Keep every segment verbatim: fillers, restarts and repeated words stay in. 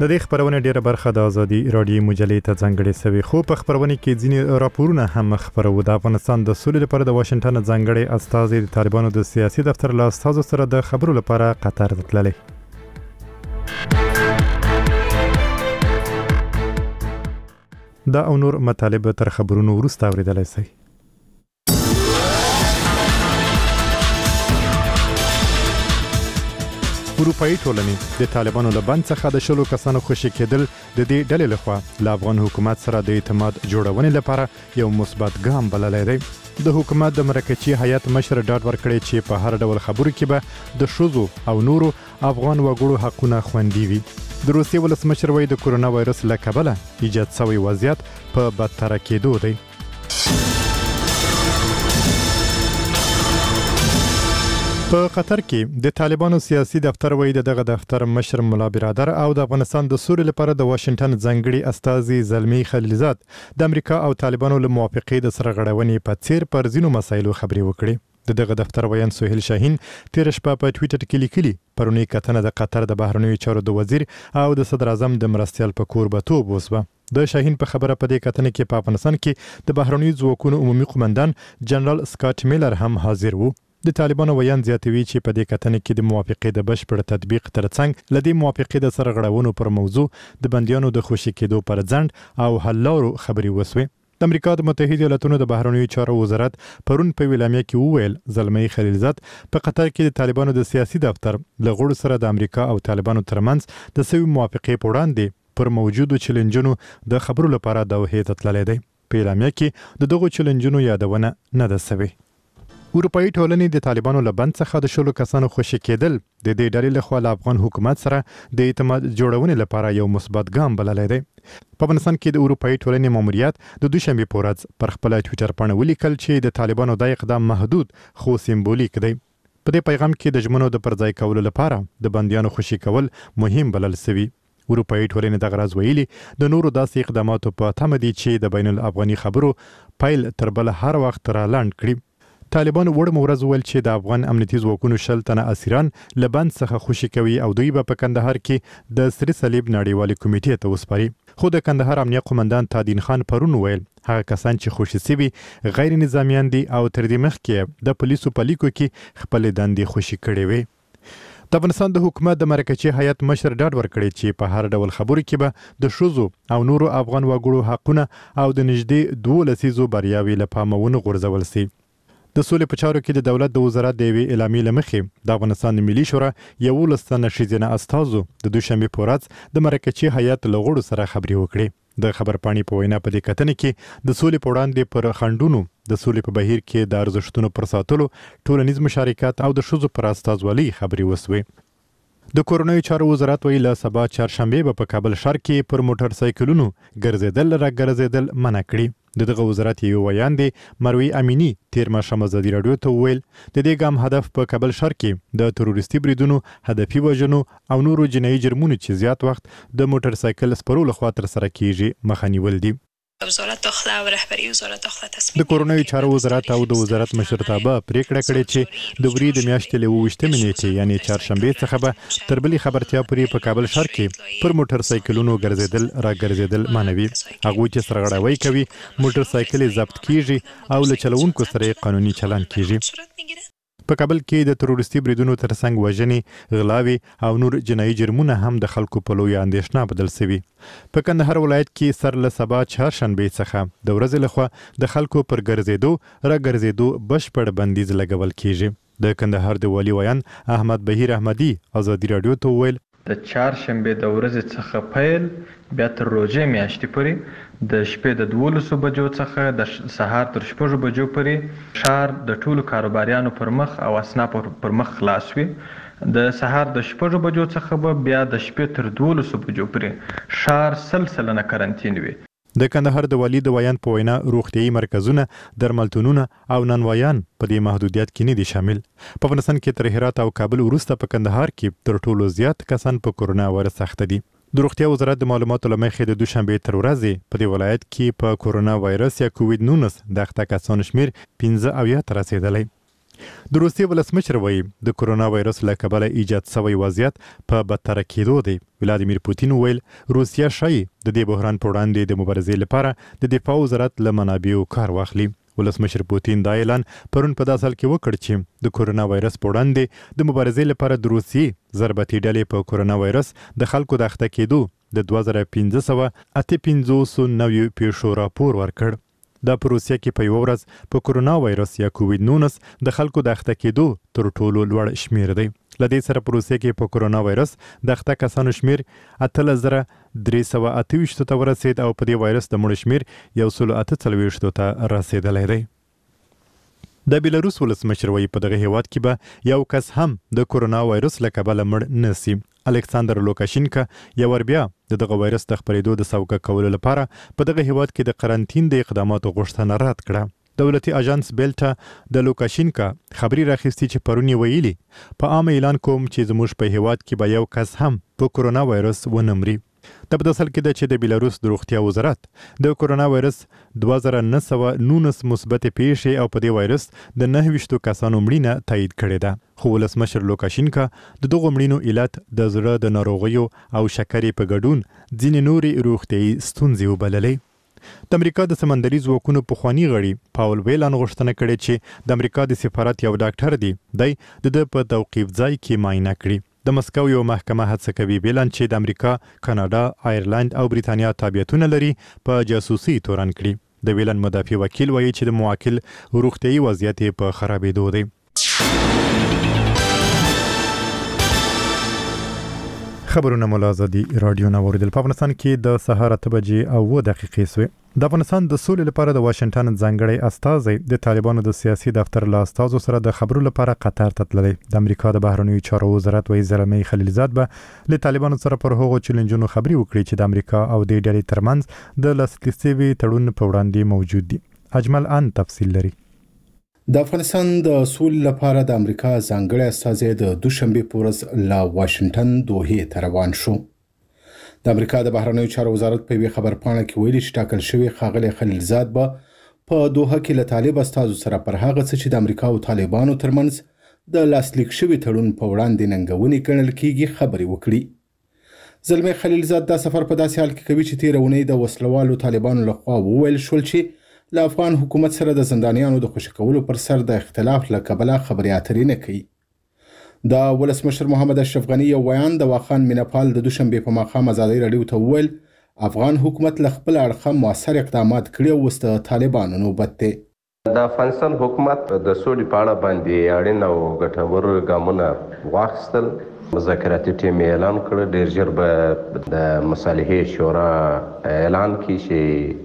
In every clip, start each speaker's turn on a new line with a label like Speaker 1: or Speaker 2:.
Speaker 1: د دې خبرونه ډیره برخه د ازادي رادیو مجلې ته ځانګړې شوی، خو په خبرونه کې ځینې راپورونه هم خبرو. د افغانستان د سولې لپاره د واشنگټن ځانګړي استازي د طالبانو د سیاسي دفتر له استازو سره د خبرو لپاره قطر ته تللی. دا او نور مطالب تر خبرونو وروسته اوریدلای شئ. اروپایي ټولنې د طالبانو له بند څخه د شلو کسانو خوشي کېدل د دې ډلې لخوا له افغان حکومت سره د اعتماد جوړونې لپاره یو مثبت ګام بللی دی. د حکومت د مرکزي هیئت مشر ډاډ ورکړی چې په هر ډول خبرو کې به د ښځو او نورو افغان وګړو حقونه خوندي وي. د روسیې ولسمشر وایي د کورونا وایرس له کبله ایجاد شوی وضعیت په بدتره کېدو دی. په قطر کې د طالبانو سیاسي دفتر وایي دغه دفتر مشر مولا برادر او د افغانستان د سولې لپاره د واشنگټن ځانګړي استازي زلمی خلیلزاد د امریکا او طالبانو له موافقې د سرغړونې په څیر پر ځینو مسایلو خبرې وکړي. د دغه دفتر ویان سهیل شاهین تیر شپه په ټویټر کې لیکلي پرونی کتنه د قطر د بهرنیو چارو د وزیر او د صدر اعظم د مرستیال په کوربتوب وسوه. د شاهین په خبره په دې کتنه کې په افغانستان کې د بهرنیو ځواکونو عمومي قومندان جنرال سکاټ میلر هم حاضر وو. د طالبانو ویان زیاتوي چې په دې کتنه کې د موافقې د بشپړ تطبیق ترڅنګ لدې موافقې د سرغړونو پر موضوع د بندیانو د خوشي کېدو پر ځند او حل لارو خبرې وسوي. د امریکا د متحده ایالاتونو د بهرنیو چارو وزارت پرون په ویلامیا کې وویل زلمی خلیلزاد په قطر کې د طالبانو د سیاسي دفتر له غړو سره د امریکا او طالبانو ترمنځ د سوي موافقې په وړاندې پر موجودو چیلنجونو د خبرو لپاره دوحې ته تللی دی. په ویلامیا کې د دغو چیلنجونو یادونه نه ده شوې. اروپایي ټولنې د طالبانو له بند څخه د شلو کسانو خوشي کېدل د دې ډلې لخوا له افغان حکومت سره د اعتماد جوړونې لپاره یو مثبت ګام بللی دی. په افغانستان کې د اروپایي ټولنې ماموریت د دوشنبې په ورځ پر خپله ټویټر پاڼه ولیکل چې د طالبانو دا اقدام محدود خو سمبولیک دی. په دې پیغام کې د ژمنو د پرځای کولو لپاره د بندیانو خوشي کول مهم بلل شوي. اروپایي ټولنې دغه راز ویلي د نورو داسې اقداماتو په تمه دي چې د بین الافغاني خبرو پیل تر بل هر وخت را لاند کړي. طالبان وړم ورځ ویل چې د افغان امنیتي ځواکونو شل تنه اسیران له بند څخه خوشي کوي او دوی به په کندهار کې د سری صلیب نړیوالې کمیټې ته وسپاري. خو د کندهار امنیه قومندان تادین خان پرون ویل هغه کسان چې خوشي سوي غیر نظامیان دي او تر دې مخکې د پولیسو په لیکو کې خپل دندې خوشي کړې وي. د افغانستان د حکومت د مرکزي هیئت مشر ډاډ ورکړی چې په هر ډول خبرو کې به د ښځو او نورو افغان وګړو حقونه او د نږدې دوه لسیزو بریاوې له پامه ونه غورځول شي. د سولې په چارو کې د دولت د وزارت د یوې اعلامیې له مخې د افغانستان د ملي شورا یولس تنه ښځینه استازو د دوشنبې په ورځ د مرکزي هیئت له غړو سره خبرې وکړې. د خبرپاڼې په وینا په دې کتنه کې د سولې په وړاندې پر خنډونو د سولې په بهیر کې د ارزښتونو پر ساتلو، ټولنیز مشارکت او د ښځو پر استازولۍ خبرې وسوې. د کورنیو چارو وزارت ویل سبا چهارشنبه به په کابل ښار کې پر موټر سایکلونو ګرځېدل را ګرځېدل منع کړي. د دغه وزارت یو ویان دی مروي امینی تیر ماښام ازادي راډیو ته وویل د دې ګام هدف په کابل ښار کې د تروریستي بریدونو، هدفي وژنو او نورو جنایي جرمونو چې زیات وخت د موټر سایکل سپرو لخوا ترسره کیږي مخه نیول دي.
Speaker 2: وزارت داخله او رهبری وزارت داخله تصمیم
Speaker 1: د کورنیو چارو وزارت او د وزارت مشرتابه پریکړه کړې چې د وري د میاشتې له اوویشتمې نیټې یعنی چهارشنبې څخه به تر بلې خبرتیا پورې په کابل ښار کې پر موټر سایکلونو ګرځېدل را ګرځېدل منوي. هغوی چې سرغړاوی کوي موټر سایکل ضبط کیږي او له چلوونکو سره قانوني چلند کیږي. په کابل کې د تروریستي بریدونو ترڅنګ وژنې، غلاوې او نور جنایي جرمونه هم د خلکو په لویه اندېښنه بدل شوي. په کندهار ولایت کې سر له سبا چهارشنبې څخه د ورځې لخوا د خلکو پر ګرځېدو را ګرځېدو بشپړ بندیز لګول کیږي. د کندهار د والي ویان احمد بهیر احمدي ازادي راډیو ته وویل
Speaker 3: د چهارشنبې د ورځې څخه پیل بیا تر روژې میاشتې پورې د شپې د دولسو بجو څخه د سهار تر شپږو بجو پورې ښار د ټولو کاروباریانو پر مخ او اسنافو پر مخ خلاص وي. د سهار د شپږو بجو څخه به بیا د شپې تر دولسو بجو پورې ښار سل سلنه کرنټین وي.
Speaker 1: د کندهار د والي د ویان په وینا روغتیايي مرکزونه، درملتونونه او نانوایان په دې محدودیت کې نه دي شامل. په افغانستان کې تر هرات او کابل وروسته په کندهار کې تر ټولو زیات کسان په کورونا وایرس اخته دي. د روغتیا وزارت د معلوماتو له مخې د دوشنبې تر ورځې په دې ولایت کې په کورونا وایرس یا کووید نولس د اخته کسانو شمیر پنځه اویا ته رسېدلی. د روسیې ولسمشر وایي د کرونا وایرس له کبله ایجاد شوی وضعیت په بدتر کېدو دی. ولادیمیر پوتین ویل روسیا شایي د دې بحران په وړاندې د مبارزې لپاره د دفاع وزارت له منابعو کار واخلي. ولسمشر پوتین دا اعلان پرون په داسې حال کې وکړ چې د کرونا وایرس په وړاندې د مبارزې لپاره د روسیې ضربتي ډلې په کرونا وایرس د خلکو د اخته کېدو د دوه زره پنځه سوه اته پنځوس نویو پیښو راپور ورکړ. دا په روسیه کې په یو ورځ په کرونا وایرس یا کووید نولس د خلکو د اخته کېدو تر ټولو لوړ شمیر دی. له دې سره په روسیه کې په کرونا وایرس د اخته کسانو شمیر اتلس زره درې سوه اته ویشت ته ورسید او په دې وایرس د مړو شمیر یو سل اته څلوېښت ته رسیدلی دی. د بیلاروس ولسمشر وایي په دغه هیواد کې به یو کس هم د کرونا وایرس له کبله مړ نه سي. الکساندر لوکاشینکا یو ور بیا د دغه وایرس د خپرېدو د سوګه کولو لپاره په دغه هیواد کې د قرنطین د اقداماتو غوښتنه رد کړه. دولتي اژانس بیلټا د لوکاشینکا خبري راخیستي چې پرون یې ویلي په عام اعلان کوم چې زموږ په هیواد کې به یو کس هم په کرونا وایرس ونه مري. د په داسې حال کې ده چې د بیلاروس د روغتیا وزارت د کرونا وایرس دوه زره نه سوه نولس مثبتې پیښې او په دې وایرس د نهه ویشتو کسانو مړینه تایید کړې ده. خو ولسمشر لوکاشینکا د دغو مړینو علت د زړه د ناروغیو او شکرې په ګډون ځینې نورې روغتیایي ستونزې وبللې. د امریکا د سمندري ځواکونو پخواني غړي پاول ویلان غوښتنه کړې چې د امریکا د سفارت یو ډاکټر دی دی د ده په توقیف ځای کې معاینه کړي. د مسکو یو محکمه هڅه کوي ویلان چې د امریکا، کاناډا، آیرلند او بریتانیا تابعیتونه لري په جاسوسي تورن کړي. د ویلان مدافع وکیل وایي چې د موکل روغتیایي وضعیت په خرابېدو دی. خبرونه ملازدي رادیو نوردل په افغانستان کې د سهار اته بجې او اوه دقیقې سوې. د افغانستان د سولې لپاره د واشنگټن ځانګړی استازی د طالبانو د سیاسي دفتر له استازو سره د خبرو لپاره قطر ته تللی. د امریکا د بهرنیو چارو وزارت وایي زلمی خلیلزاد به له طالبانو سره پر هغو چیلنجونو خبرې وکړي چې د امریکا او دې ډلې ترمنځ د لاسلیک شوي تړون په وړاندې موجود دي. اجمل ان تفصیل لري.
Speaker 4: د افغانستان د سولې لپاره د امریکا ځانګړی استازی د دوشنبه په ورځ له واشنگټن دوحې ته روان شو. د امریکا د بهرنیو چارو وزارت په یوه خبرپاڼه کې ویلي چې ټاکل شوی ښاغلی خلیلزاد به په دوحه کې له طالب استازو سره پر هغه څه چې د امریکا او طالبانو ترمنځ د لاسلیک شوي تړون په وړاندې ننګونې ګڼل کېږي خبرې وکړي. زلمی خلیلزاد دا سفر په داسې حال کې کوي چې تېره اونۍ د وسلوالو طالبانو لخوا وویل شول چې له افغان حکومت سره د زندانیانو د خوشي کولو پر سر د اختلاف له کبله خبرې اترې نه کوي. د ولسمشر محمد اشرف غني یو بیان د واخان میناپال د دوشنبه په ماښام ازادي راډیو ته وویل افغان حکومت له خپل اړخه مؤثر اقدامات کړي او اوس د طالبانو نوبت دی.
Speaker 5: د افغانستان حکومت د سولې په اړه باندې اړین او ګټور ګامونه واخیستل. مذاکراتي ټیم اعلان کړ. ډېر ژر به د مصالحې شورا اعلان کړي چې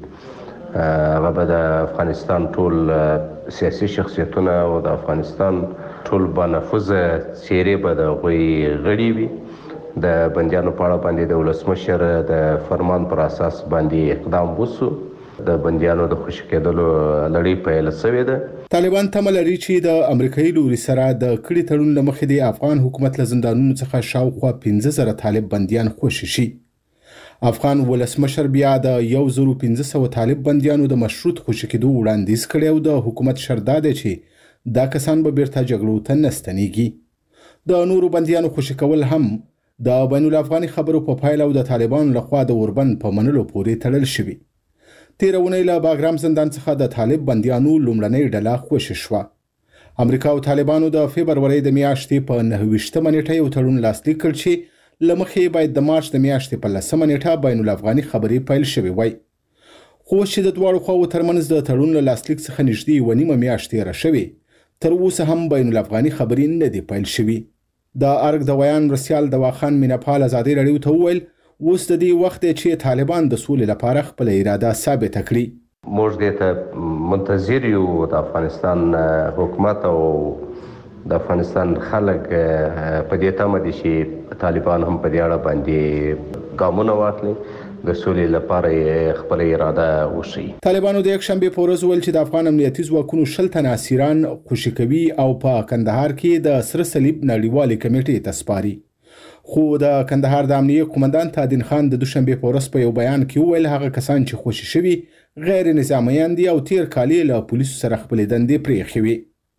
Speaker 5: هغه به د افغانستان ټول سیاسي شخصیتونه او د افغانستان ټول بانفوذه څیرې به د هغوی غړي وي. د بندیانو په اړه باندې د ولسمشر د فرمان پر اساس باندې اقدام وسو. د بندیانو د خوشي کېدلو لړۍ پیل شوې ده.
Speaker 4: طالبان تمه لري چې د امریکایي لوري سره د کړي تړون له مخې د افغان حکومت له زندانونو څخه شاوخوا پنځه زره طالب بندیان خوشي شي. افغان ولسمشر بیا د یو زرو پنځه سوه طالب بندیانو د مشروط خوشي کېدو وړاندیز کړی او د حکومت شرط دا دی چې دا کسان به بیرته جګړو ته نه ستنېږي. د نورو بندیانو خوشي کول هم د بین الافغاني خبرو په پایله او د طالبانو لخوا د اوربند په منلو پورې تړل شوي. تېره اونۍ له باګرام زندان څخه د طالب بندیانو لومړنۍ ډله خوشي شوه. امریکا او طالبانو د فبرورۍ د میاشتې په نهه ویشتمه نیټه یو تړون لاسلیک کړ چې له مخې باید د مارچ د میاشتې په لسمه نیټه بین الافغاني خبرې پیل شوې وای. خو چې د دواړو خواو ترمنځ د تړون له لاسلیک څخه نږدې یوه نیمه میاشت تېره شوې، تر اوسه هم بین الافغاني خبرې نه دي پیل شوي. د ارګ د ویان مرسیال د واخان میناپال ازادي راډیو ته وویل اوس د دې وخت دی چې طالبان د سولې لپاره خپله اراده ثابته کړي.
Speaker 5: موږ دې ته منتظر یو د افغانستان حکومت او د افغانستان خلک په دې تمه دي چې طالبان هم په دې اړه باندې ګامونه واخلي، د سولې لپاره خپل اراده وشي.
Speaker 4: طالبانو د یکشنبې په ورځ ویل چې د افغان امنیتي ځواکونو شل تنه اسیران خوشي کوي او په کندهار کې د سره صلیب نړیوالې کمیټې ته سپاري. خو د کندهار د امنیه قومندان تادین خان د دوشنبې په ورځ په یو بیان کې وویل هغه کسان چې خوشي شوي غیر نظامیان دي او تیر کال له پولیسو سره خپلې دندې پرېښې وې.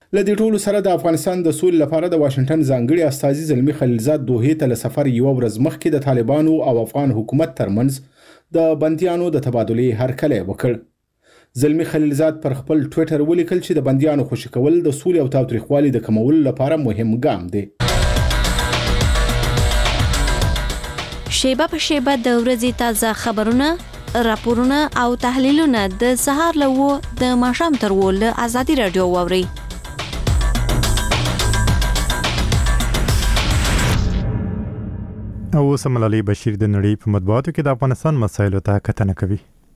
Speaker 4: لدې ټولو سره د افغانستان د سولې لپاره د واشنگټن ځانګړي استازي زلمی خلیلزاد دوحې ته له سفر یو ورځ مخکې د طالبانو او افغان حکومت ترمنځ د بندیانو د تبادلې هرکلی وکړ. زلمی خلیلزاد پر خپل ټویټر ولیکل چې د بندیانو خوشي کول د سولې او تاوتریخوالي د کمولو لپاره مهم ګام دی.
Speaker 6: شیبه په شیبه د ورځې تازه خبرونه، راپورونه او تحلیلونه د سهار له و د ماښام تر و له ازادي رادیو واورئ.
Speaker 1: او سملالي بشیر د نړۍ په مطبوعاتو کې د افغانستان مسایلو ته کتنه کوي.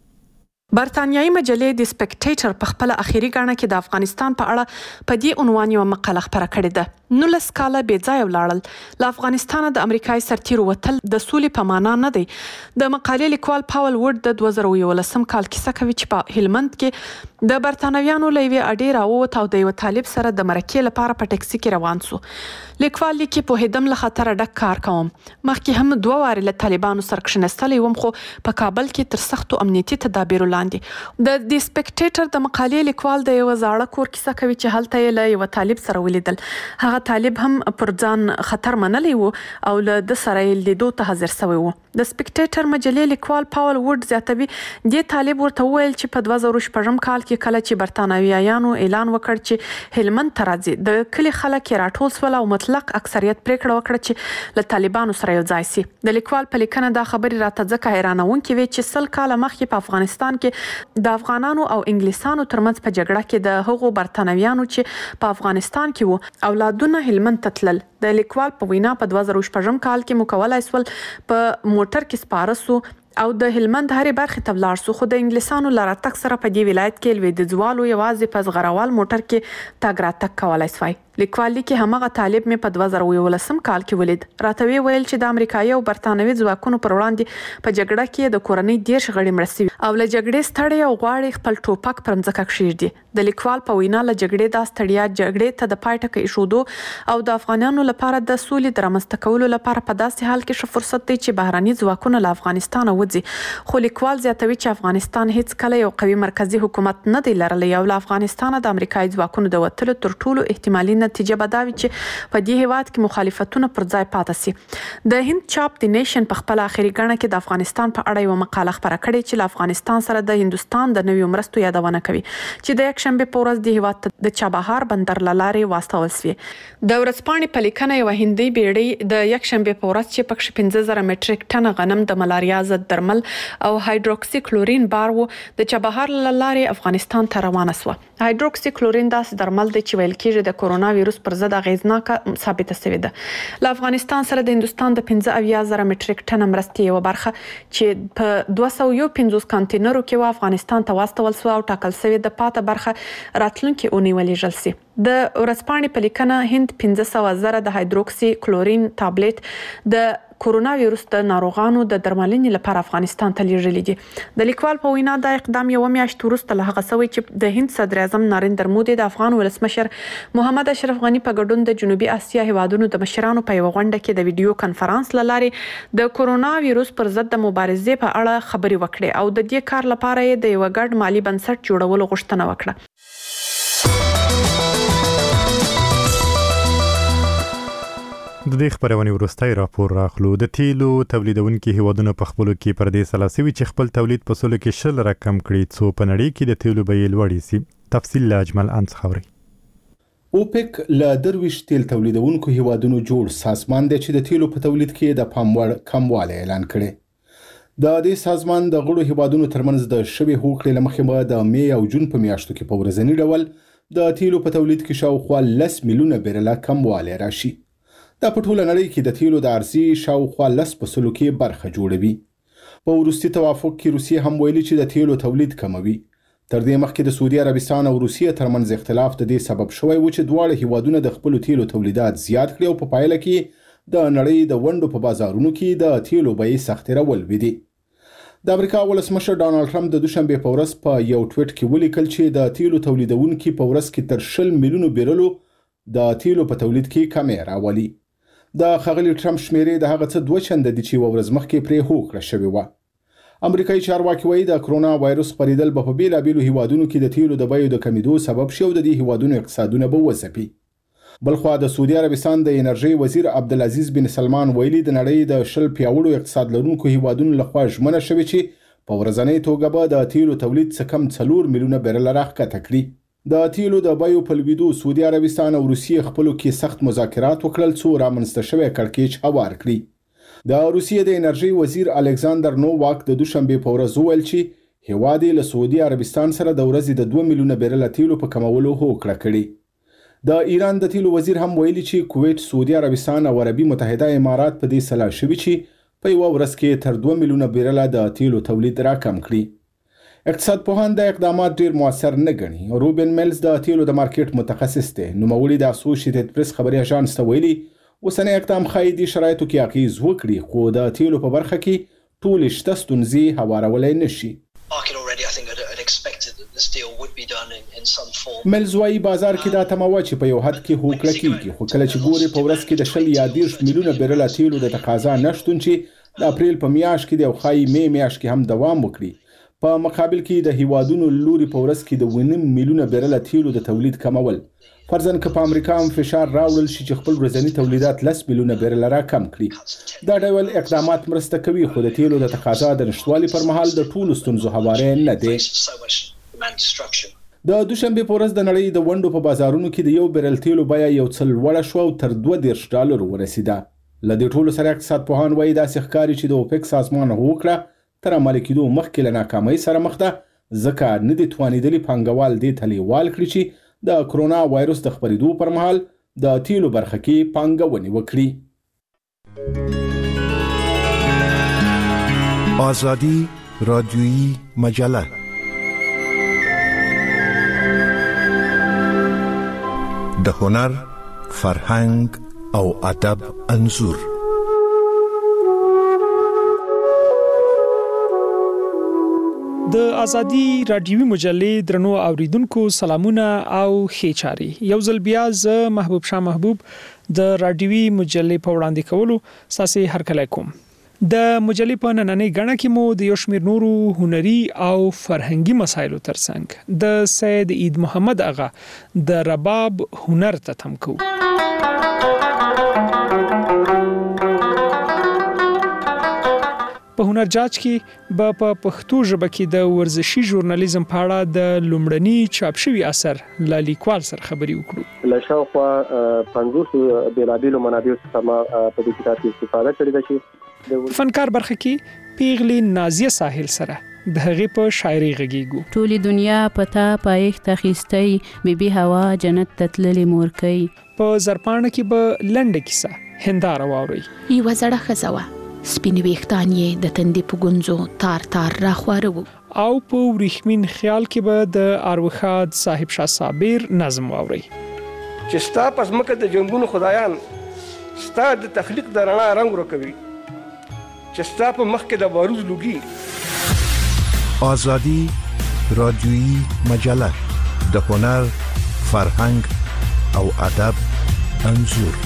Speaker 7: برتانیایی مجلې د سپیکټیټر په خپل اخیری غاڼه کې د افغانستان په اړه په دې عنوان یو مقاله خپره کړې ده. نولس کاله بې ځایه ولاړل له افغانستانه د امریکایي سرتیرو وتل د سولې په معنا نه دی. د مقالې لیکوال پاول وډ د دوه زره یولسم کال کیسه کوي چې په هلمند کې د برتانویانو له یوې اډې راووت او د یو طالب سره د مرکې لپاره په ټکسي کې روان سو. لیکوال لیکي پوهېدم له خطره ډک کار کوم. مخکې هم دوه وارې له طالبانو سره کښېنستلی وم خو په کابل کې تر سختو امنیتي تدابیرو لاندې. د دې سپیکټیټر د مقالې لیکوال د یو زاړه کور کیسه کوي چې هلته یې له یو طالب سره ولیدل. هغه طالب هم پر ځان خطر منلی وو او له د سره یې لیدو ته حاضر سوی وو. د سپیکټیټر مجلې لیکوال پاول وډ زیاتوي دې طالب ورته وویل چې په دوه زره شپږم کال کې کله چې برتانویانو اعلان وکړ چې هلمند ته راځي د کلي خلک یې راټول سول او مطلق اکثریت پریکړه وکړه چې له طالبانو سره یو ځای سي. د لیکوال په لیکنه دا خبرې راته ځکه حیرانونکې وې چې سل کاله مخکې په افغانستان کې د افغانانو او انګلیسانو ترمنځ په جګړه کې د هغو برتانویانو چې په افغانستان کې وو اولادونه هلمند ته تلل. د لیکوال په وینا په دوه زره شپږم کال کې مو کولای سول په موټر کې سپاره سو او د هلمند هرې برخې ته ولاړ سو، خو د انګلیسانو له راتګ سره په دې ولایت کې لویدیځوالو یوازې په زغروال موټر کې تګ راتګ کولای سوای. لیکوال لیکي همغه طالب مې په دوه زره یولسم کال کې ولید. راته ویل چې د امریکایي او برتانوي ځواکونو پر وړاندې په جګړه کې د کورنۍ دېرش غړي مړه سوي او له جګړې ستړی او غواړي خپل ټوپک پر مځکه کښېږدي. د لیکوال په وینا له جګړې دا ستړیا جګړې ته د پای ټکی ایښودو او د افغانانو لپاره د سولې د رامنځته کولو لپاره په داسې حال کې ښه فرصت دی چې بهراني ځواکونه له افغانستانه وځي. خو لیکوال زیاتوي چې افغانستان هیڅ کله یو قوي مرکزی حکومت نه دی لرلی او له افغانستانه د امریکایي ځواکونو د وتلو تر ټولو احتمالي نتیجه به دا وي چې په دې هیواد کې مخالفتونه پر ځای پاتې سي. د هند چاپ د نیشن په خپل اخیری غاڼه کې د افغانستان په اړه یو مقاله خپره کړې چې له افغانستان سره د هندستان د نویو مرستو یادونه کوي چې د یکشنبه په ورځ د هیواد د چابهار بندر له لارې واستول سوي. د ورځپاڼې په لیکنه یوه هندي بیړۍ د یکشنبه په ورځ چې پکښې پنځه زره مټریک ټنه غنم د ملاریا ضد درمل او هایدروکسي کلورین بار وو د چابهار له لارې افغانستان ته روانه سوه. هایدروکسي کلورین داسې درمل دی چې ویل کېږي د کورونا ویروس پر ضد اغیزناکه ثابته شوې ده. له افغانستان سره د هندستان د پنځه اویا زره مټریک ټنه مرستې یوه برخه چې په دوه سوه یو پنځوس کانتینرو کې وه افغانستان ته واستول سوه او ټاکل شوې د پاته برخه راتلونکې اونۍ ولېږل سي. د ورځپاڼې په لیکنه هند پنځه سوه زره د هایدروکسي کلورین ټابلیټ د کورونا ویروس د ناروغانو د درملنې لپاره افغانستان ته لیږلي دي. د لیکوال په وینا دا اقدام یوه میاشت وروسته له هغه سوی چې د هند صدر اعظم نریندر مودي د افغان ولسمشر محمد اشرف غني په ګډون د جنوبي اسیا هیوادونو د مشرانو په یوه غونډه کې د ویډیو کنفرانس له لارې د کورونا ویروس پر ضد د مبارزې په اړه خبرې وکړې او د دې کار لپاره یې د یوه ګډ مالي بنسټ جوړولو غوښتنه وکړه.
Speaker 1: د دې خبرونې وروستی راپور راخلو. د تیلو تولیدونکي هیوادونه په خپلو کې پر دې سلا سوي چې خپل تولید په سلو کې شل رقم کړي څو په نړۍ کې د تیلو بیې لوړې سي. تفصیل له اجمل انس خبري.
Speaker 4: اوپک له درویش تیل تولیدونکو هیوادونو جوړ سازمان دی چې د تیلو په تولید کې د پام وړ کموالی اعلان کړي. د دې سازمان د غړو هیوادونو ترمنځ د شوې هوکړې له مخې به د می او جون په میاشتو کې په ورځني ډول د تیلو په تولید کې شاوخوا لس میلیونه بیرله کموالی راشي. دا په ټوله نړۍ کې د تیلو د عرضې شاوخوا لس په سلو کې برخه جوړوي. په وروستي توافق کې روسیې هم ویلي چې د تیلو تولید کموي. تر دې مخکې د سعودي عربستان او روسیې ترمنځ اختلاف د دې سبب شوی و چې دواړه هیوادونه د خپلو تیلو تولیدات زیات کړي او په پایله کې د نړۍ د ونډو په بازارونو کې د تیلو بیې سختې راولوېدې. د امریکا ولسمشر ډانالډ ټرمپ د دوشنبې په ورځ په یو ټویټ کې ولیکل چې د تیلو تولیدونکي په ورځ کې تر شل میلیونو بیرلو د تیلو په تولید کې کمې راولي. د ښاغلي ټرمپ شمیرې د هغه څه دوه چنده دي چې یوه ورځ مخکې پرې هوکړه شوې وه. امریکایي چارواکي وایي د کرونا وایروس خپرېدل به په بیلابېلو هیوادونو کې د تیلو د بیو د کمیدو سبب شي او د دې هیوادونو اقتصادونه به وځپي. بلخوا د سعودي عربستان د انرژي وزیر عبدالعزیز بن سلمان ویلي د نړۍ د شل پیاوړو اقتصاد لرونکو هیوادونو لخوا ژمنه شوې چې په ورځنۍ توګه به د تیلو تولید څه کم څلور میلیونه بیرله راښکته کړي. د تیلو د بیو په لوېدو سعودي عربستان او روسیې خپلو کې سخت مذاکرات وکړل څو رامنځته شوی کړکېچ هوار کړي. د روسیې د انرژي وزیر الکساندر نوواک د دوشنبې په ورځ وویل چې هیواد یې له سعودي عربستان سره د ورځې د دوه میلیونه بیرله تیلو په کمولو هوکړه کړې. د ایران د تیلو وزیر هم ویلي چې کویت، سعودي عربستان او عربي متحده امارات په دې سلا شوي چې په یوه ورځ کې تر دوه میلیونه بیرله د تیلو تولید راکم کړي. اقتصاد پوهان د اقدامات ډیر موثر نه ګڼي. روبن میلز د تیلو د مارکیټ متخصص دی. نوموړي د اسوسییټډ پریس خبري اژانس ته ویلي اوسنی اقدام ښایي دې شرایطو کې اغېز وکړي، خو د تیلو په برخه کې ټولې شته ستونزې هوارولی نه شي. میلز وایي بازار کې دا تمه وه چې په یو حد کې هوکړه کېږي، خو کله چې ګورې په ورځ کې د شل یا دېرش میلیونه بیرله تیلو د تقاضا نشتون چې د اپریل په میاشت کې دی او ښایي مې میاشت کې هم دوام وکړي، په مقابل کې د هیوادونو لوري په ورځ کې د اووه نیم میلیونه بیرله تیلو د تولید کمول. فرضاً که په امریکا هم فشار راوړل شي چې خپل ورځني تولیدات لس میلیونه بیرله راکم کړي. دا ډول اقدامات مرسته کوي، خو د تیلو د تقاضا د نشتوالي پر مهال د ټولو ستونزو هواری نه دی. د دوشنبې په ورځ د نړۍ د ونډو په بازارونو کې د یو بیرل تیلو بیه یو څه لوړه شوه او تر دوه دېرش ډالرو ورسېده. له دې ټولو سره اقتصاد پوهان وایي داسې ښکاري چې د اوپک سازمان هوکړه تر عملي کېدو مخکې له ناکامۍ سره مخ ده، ځکه نه دي توانېدلي پانګوال دې ته لیوال کړي چې د کرونا وایروس د خپرېدو پر مهال د تیلو برخه کې پانګونې وکړي.
Speaker 8: آزادی رادیویی مجله د هنر، فرهنګ او ادب انځور.
Speaker 9: د ازادي رادیوي مجلې درنو اوریدونکو سلامونه او ښې چاري. یو ځل بیا ز محبوب شاه محبوب د رادیوي مجلې په وړاندې کولو ساسي هرکلی کوم. د مجلې په نننۍ غاڼه کې مو د یو شمېر نورو هنري او فرهنګي مسایلو ترڅنګ د سید عید محمد اغا د رباب هنر ته تم کوو. په هنر جاج کې به په پښتو ژبه کې د ورزشي ژورنالیزم په اړه د لومړني چاپ شوي اثر له لیکوال سره خبرې وکړو.
Speaker 10: له شاوخوا پنځوس بېلابېلو منابعو څخه ما په دې کتاب کې استفاده کړې ده چې
Speaker 9: فنکار برخه کې پیغلې نازیه ساحل سره د هغې په شاعري غږیږو.
Speaker 11: ټولې دنیا پتا پایښت اخیستی بیبي هوا جنت ته تللې مورکۍ.
Speaker 9: په زرپاڼه کې به لنډه کیسه هنداره واورئ.
Speaker 12: یوه زړه ښځه وه، سپین ویښتان یې د تندې په ګونځو تار تار راخواره وو.
Speaker 9: او په وریښمین خیال کې به د اروخاد صاحب شاه صابر نظم واورئ
Speaker 13: چې ستا په ځمکه د جنګونو خدایان ستا د تخلیق د رڼا رنګ ورکوي، چې ستا په مخ کې د باروز لوګي.
Speaker 8: آزادی رادیویی مجله د هنر، فرهنګ او ادب انځور.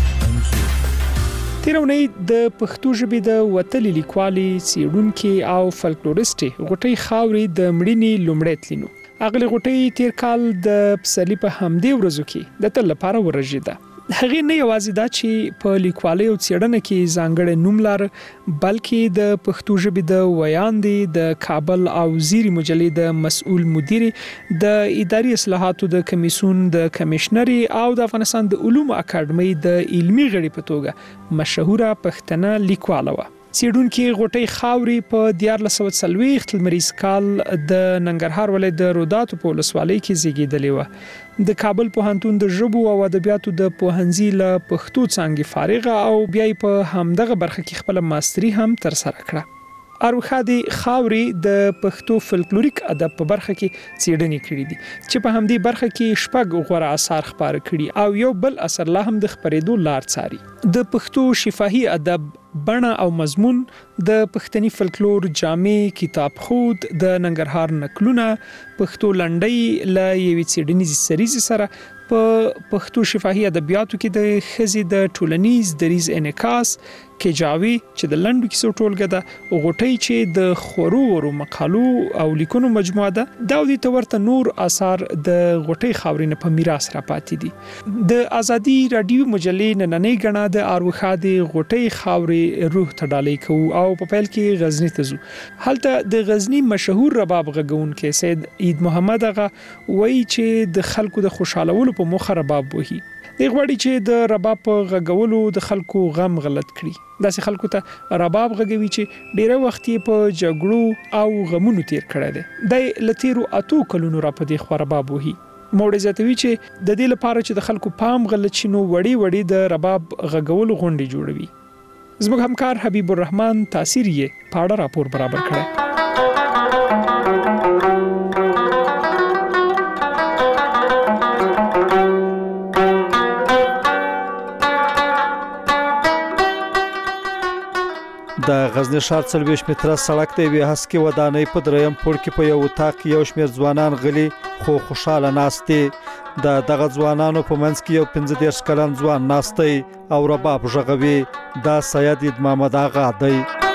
Speaker 9: تیرونی د پښتو ژبې د وتلې لیکوالي، څېړونکي او فلکلوریستې غوټۍ خاورې د مړینې لومړی تلینو. اغلې غوټۍ تیر کال د پسرلي په همدې ورځو کې د تل لپاره ورژېده. هغې نه یوازې دا چې په لیکوالۍ او څېړنه کې ځانګړی نوم لاره، بلکې د پښتو ژبې د ویاندې د کابل او زیري مجلې د مسؤل مدیرې، د اداري اصلاحاتو د کمیسیون د کمیشنري او د افغانستان د علومو اکاډمۍ د علمي غړي په توګه مشهوره پښتنه لیکواله وه. څېړونکي غوټۍ خاورې په دیارلس سوه څلوېښت لمریز کال د ننګرهار ولایت د روداتو په ولسوالۍ کې زیږېدلې وه. د کابل پوهنتون د ژبو او ادبیاتو د پوهنځي له پښتو څانګې فارغه او بیا یې په همدغه برخه کې خپله ماستري هم ترسره کړه. اروخادي خاورې د پښتو فلکلوریک ادب په برخه کې څېړنې کړې دي چې په همدې برخه کې شپږ غوره اثار خپاره کړي او یو بل اثر لا هم د خپرېدو لار څاري. د پښتو شفاهي ادب بڼه او مضمون، د پښتني فلکلور جامع کتاب خود، د ننګرهار نکلونه، پښتو لنډۍ له یوې څېړنیزې سریزې سره په پښتو شفاهي ادبیاتو کې د ښځې د ټولنیز دریز انعکاس کجاوي چې د لنډو کیسو ټولګه ده، غوټۍ چې د خورو ورو مقالو او لیکونو مجموعه ده، دا د تورته نور آثار د غوټۍ خاورینه په میراث را پاتې دي. د ازادي رادیو مجلې نننۍ غنا د اروخا د غوټۍ خاورې روح ته ډالۍ کوو او په پیل کې غزنی ته ځو. هلته د غزنی مشهور رباب غږونکي سید عید محمد هغه وایي چې د خلکو د خوشالولو په مخه رباب وهي. دی غواړي چې د رباب په غږولو د خلکو غم غلط کړي. داسې خلکو ته رباب غږوي چې ډیره وخت یې په جګړو او غمونو تیر کړی دی. د لتیرو اتو کلونو را په دې خو رباب وهي. موړي زیاتوي چې د دې لپاره چې د خلکو پام غلط شي نو وړي وړي د رباب غږولو غونډې جوړوي. زموږ همکار حبیب الرحمن تاثیر یې پاړه راپور برابر کړی.
Speaker 14: د غزنی ښار څلوېښت متره سړک د یوې هسکې ودانۍ په دریم پوړ کې په یو اتاق کې یو شمېر ځوانان غلي خو خوشاله ناست دي. د دغه ځوانانو په منځ کې یو پنځه دېرش کلن ځوان ناست دی او رباب غږوي. دا سید عید محمد آغا دی.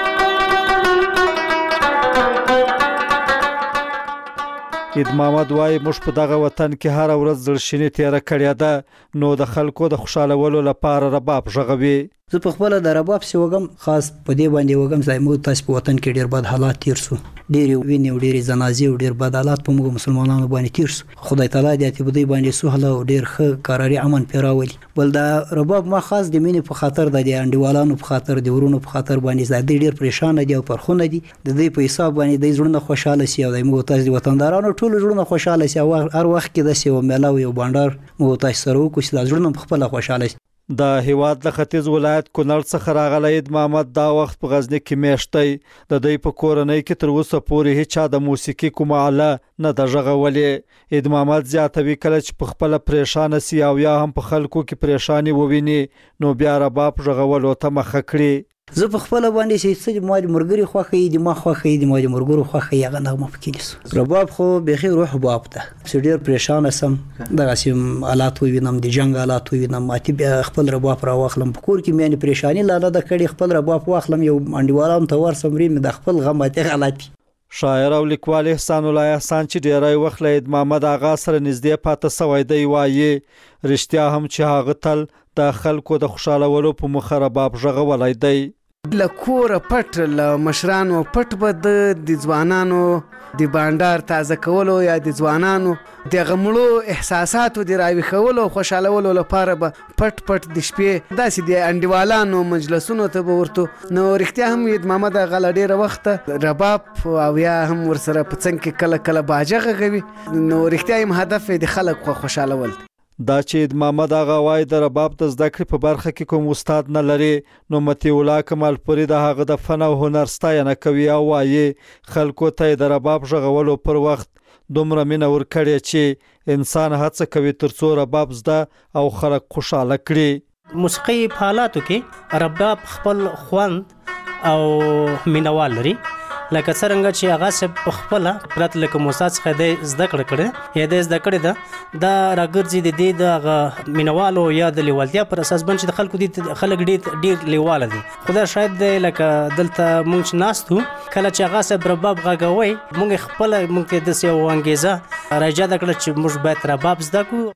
Speaker 14: عید محمد وایي موږ په دغه وطن کې هره ورځ زړشیني تیره کړې ده، نو د خلکو د خوشالولو لپاره رباب غږوي.
Speaker 15: زه په خپل د رباب سی وګم، خاص په دې باندې وګم چې موږ تاسو په وطن کې ډیر بد حالات تیر سو، ډیر ویني او ډیر جنازې او ډیر بد حالات په موږ مسلمانانو باندې تیر سو. خدای تعالی دې ته بده باندې سهله او ډیر ښه قراري امن پیراولي. بل دا رباب ما خاص د مینې په خاطر د انډیوالانو په خاطر د ورونو په خاطر باندې زده ډیر پریشان دي او پرخونه دي. د دې په حساب باندې د زړونو خوشاله سي او د موږ تاسو وطندارانو ټول زړونو خوشاله سي او هر وخت کې د سی او ملاوي او بانډار موږ تاسو سره وکړو چې د زړونو په خپل خوشاله سي.
Speaker 14: د هیواد د ختیځ ولایت کونړ څخه راغلی عید محمد دا وخت په غزنی کې میشت دی. د دوی په کورنۍ کې تر اوسه پورې هیچا د موسیقي کومه آله نه ده غږولې. عید محمد زیاتوي کله چې په خپله پریشانه سي او یا هم په خلکو کې پریشاني وویني نو بیا رباب غږولو ته مخه کړي.
Speaker 15: زه په خپل باندې چې ما د مرګري خوخه دي ما خوخه دي ما د مرګرو خوخه یغه نغمه پکې رباب خو به روح باب ته چې ډیر پریشان سم دغه سیم آلات وینم د جنگ آلات وینم اتی بیا خپل رباب را واخلم په کور کې مې پریشانی لاله د کړي خپل رباب واخلم یو انډیوالان ته ورسم ریم د خپل غم ته غلطي.
Speaker 14: شاعر او لیکوال احسان الله احسان چې ډیری وخت له عید محمد آغا سره نږدې پاته سوی دی وایي رښتیا هم چې هغه تل د خلکو د خوشالولو په مخه رباب غږولی دی.
Speaker 16: له کوره پټ له مشرانو پټ به د ځوانانو د بانډار تازه کولو یا د ځوانانو د غمړو احساساتو د راویښولو خوشالولو لپاره به پټ پټ د شپې داسې د انډیوالانو مجلسونو ته به ورتو. نو رښتیا هم عید محمد آغا له ډېره وخته رباب او یا هم ورسره په څنګ کې کله کله باجه غږوي. نو رښتیا هم هدف یې د خلک خوشالول.
Speaker 14: دا چې عید محمد آغا وایي د رباب د زده کړې په برخه کې کوم استاد نه لري نو مطیع الله کمال پوري د هغه د فن او هنر ستاینه کوي او وایي خلکو ته د رباب غږولو پر وخت دومره مینه ورکړې چې انسان هڅه کوي ترڅو رباب زده او خلک خوشاله کړي.
Speaker 17: موسیقي په حالاتو کې رباب خپل خوند او مینوال لري، لکه څرنګه چې هغه سه په خپل پرت لکه موسی څخه د زده کړه کړه یا د زده کړه ده دا راګرځي د دې د مینوالو یا د لیوالتیا پر اساس باندې د خلکو دي خلک ډیر ډیر لیواله دي. خدای شاید لکه دلته مونږ ناستو کله چې هغه سه رباب غږوي مونږ خپل مونږ د سیو انګیزه راځي دا کړه چې موږ باید رباب زده کو.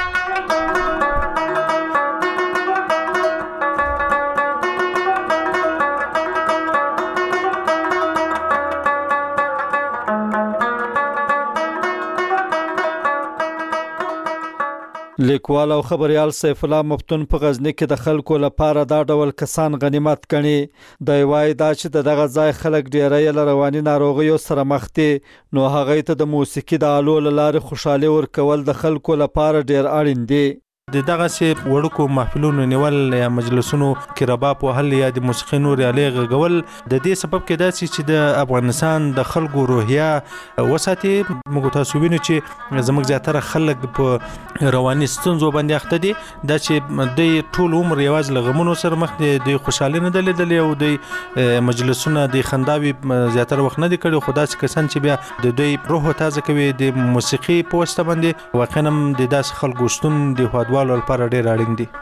Speaker 14: لیکوال او خبريال سیف الله مفتون په غزنی کې د خلکو لپاره دا ډول کسان غنیمت ګڼي. د وای دا چې دغه ځای خلک ډیری له رواني ناروغیو سره مخ دي نو هغه ته د موسیقي د آلو لاره خوشاله ورکول د خلکو لپاره ډیر اړین دي.
Speaker 18: د دغه سي وړکو محفلونو نیول یا مجلسونو کې رباب وهل یا د موسیقي نور علی غول د دې سبب کې دا چې د افغانستان د خلکو روحیه وساتي. موږ تاسو وینئ چې زموږ زیاتره خلک په رواني ستونزو باندې اخته دي، دا چې د ټول عمر یوازې لغمونو سره مخ دي، د خوشحالي نه دلیدل او د مجلسونه د خنداوي زیاتره وخت نه دي کړي. خو داسې کسان چې بیا د دوی روح تازه کوي د موسیقي په واسطه باندې واقعا د داسې خلکو شتون د هوادوالو لپاره ډېر اړین دي.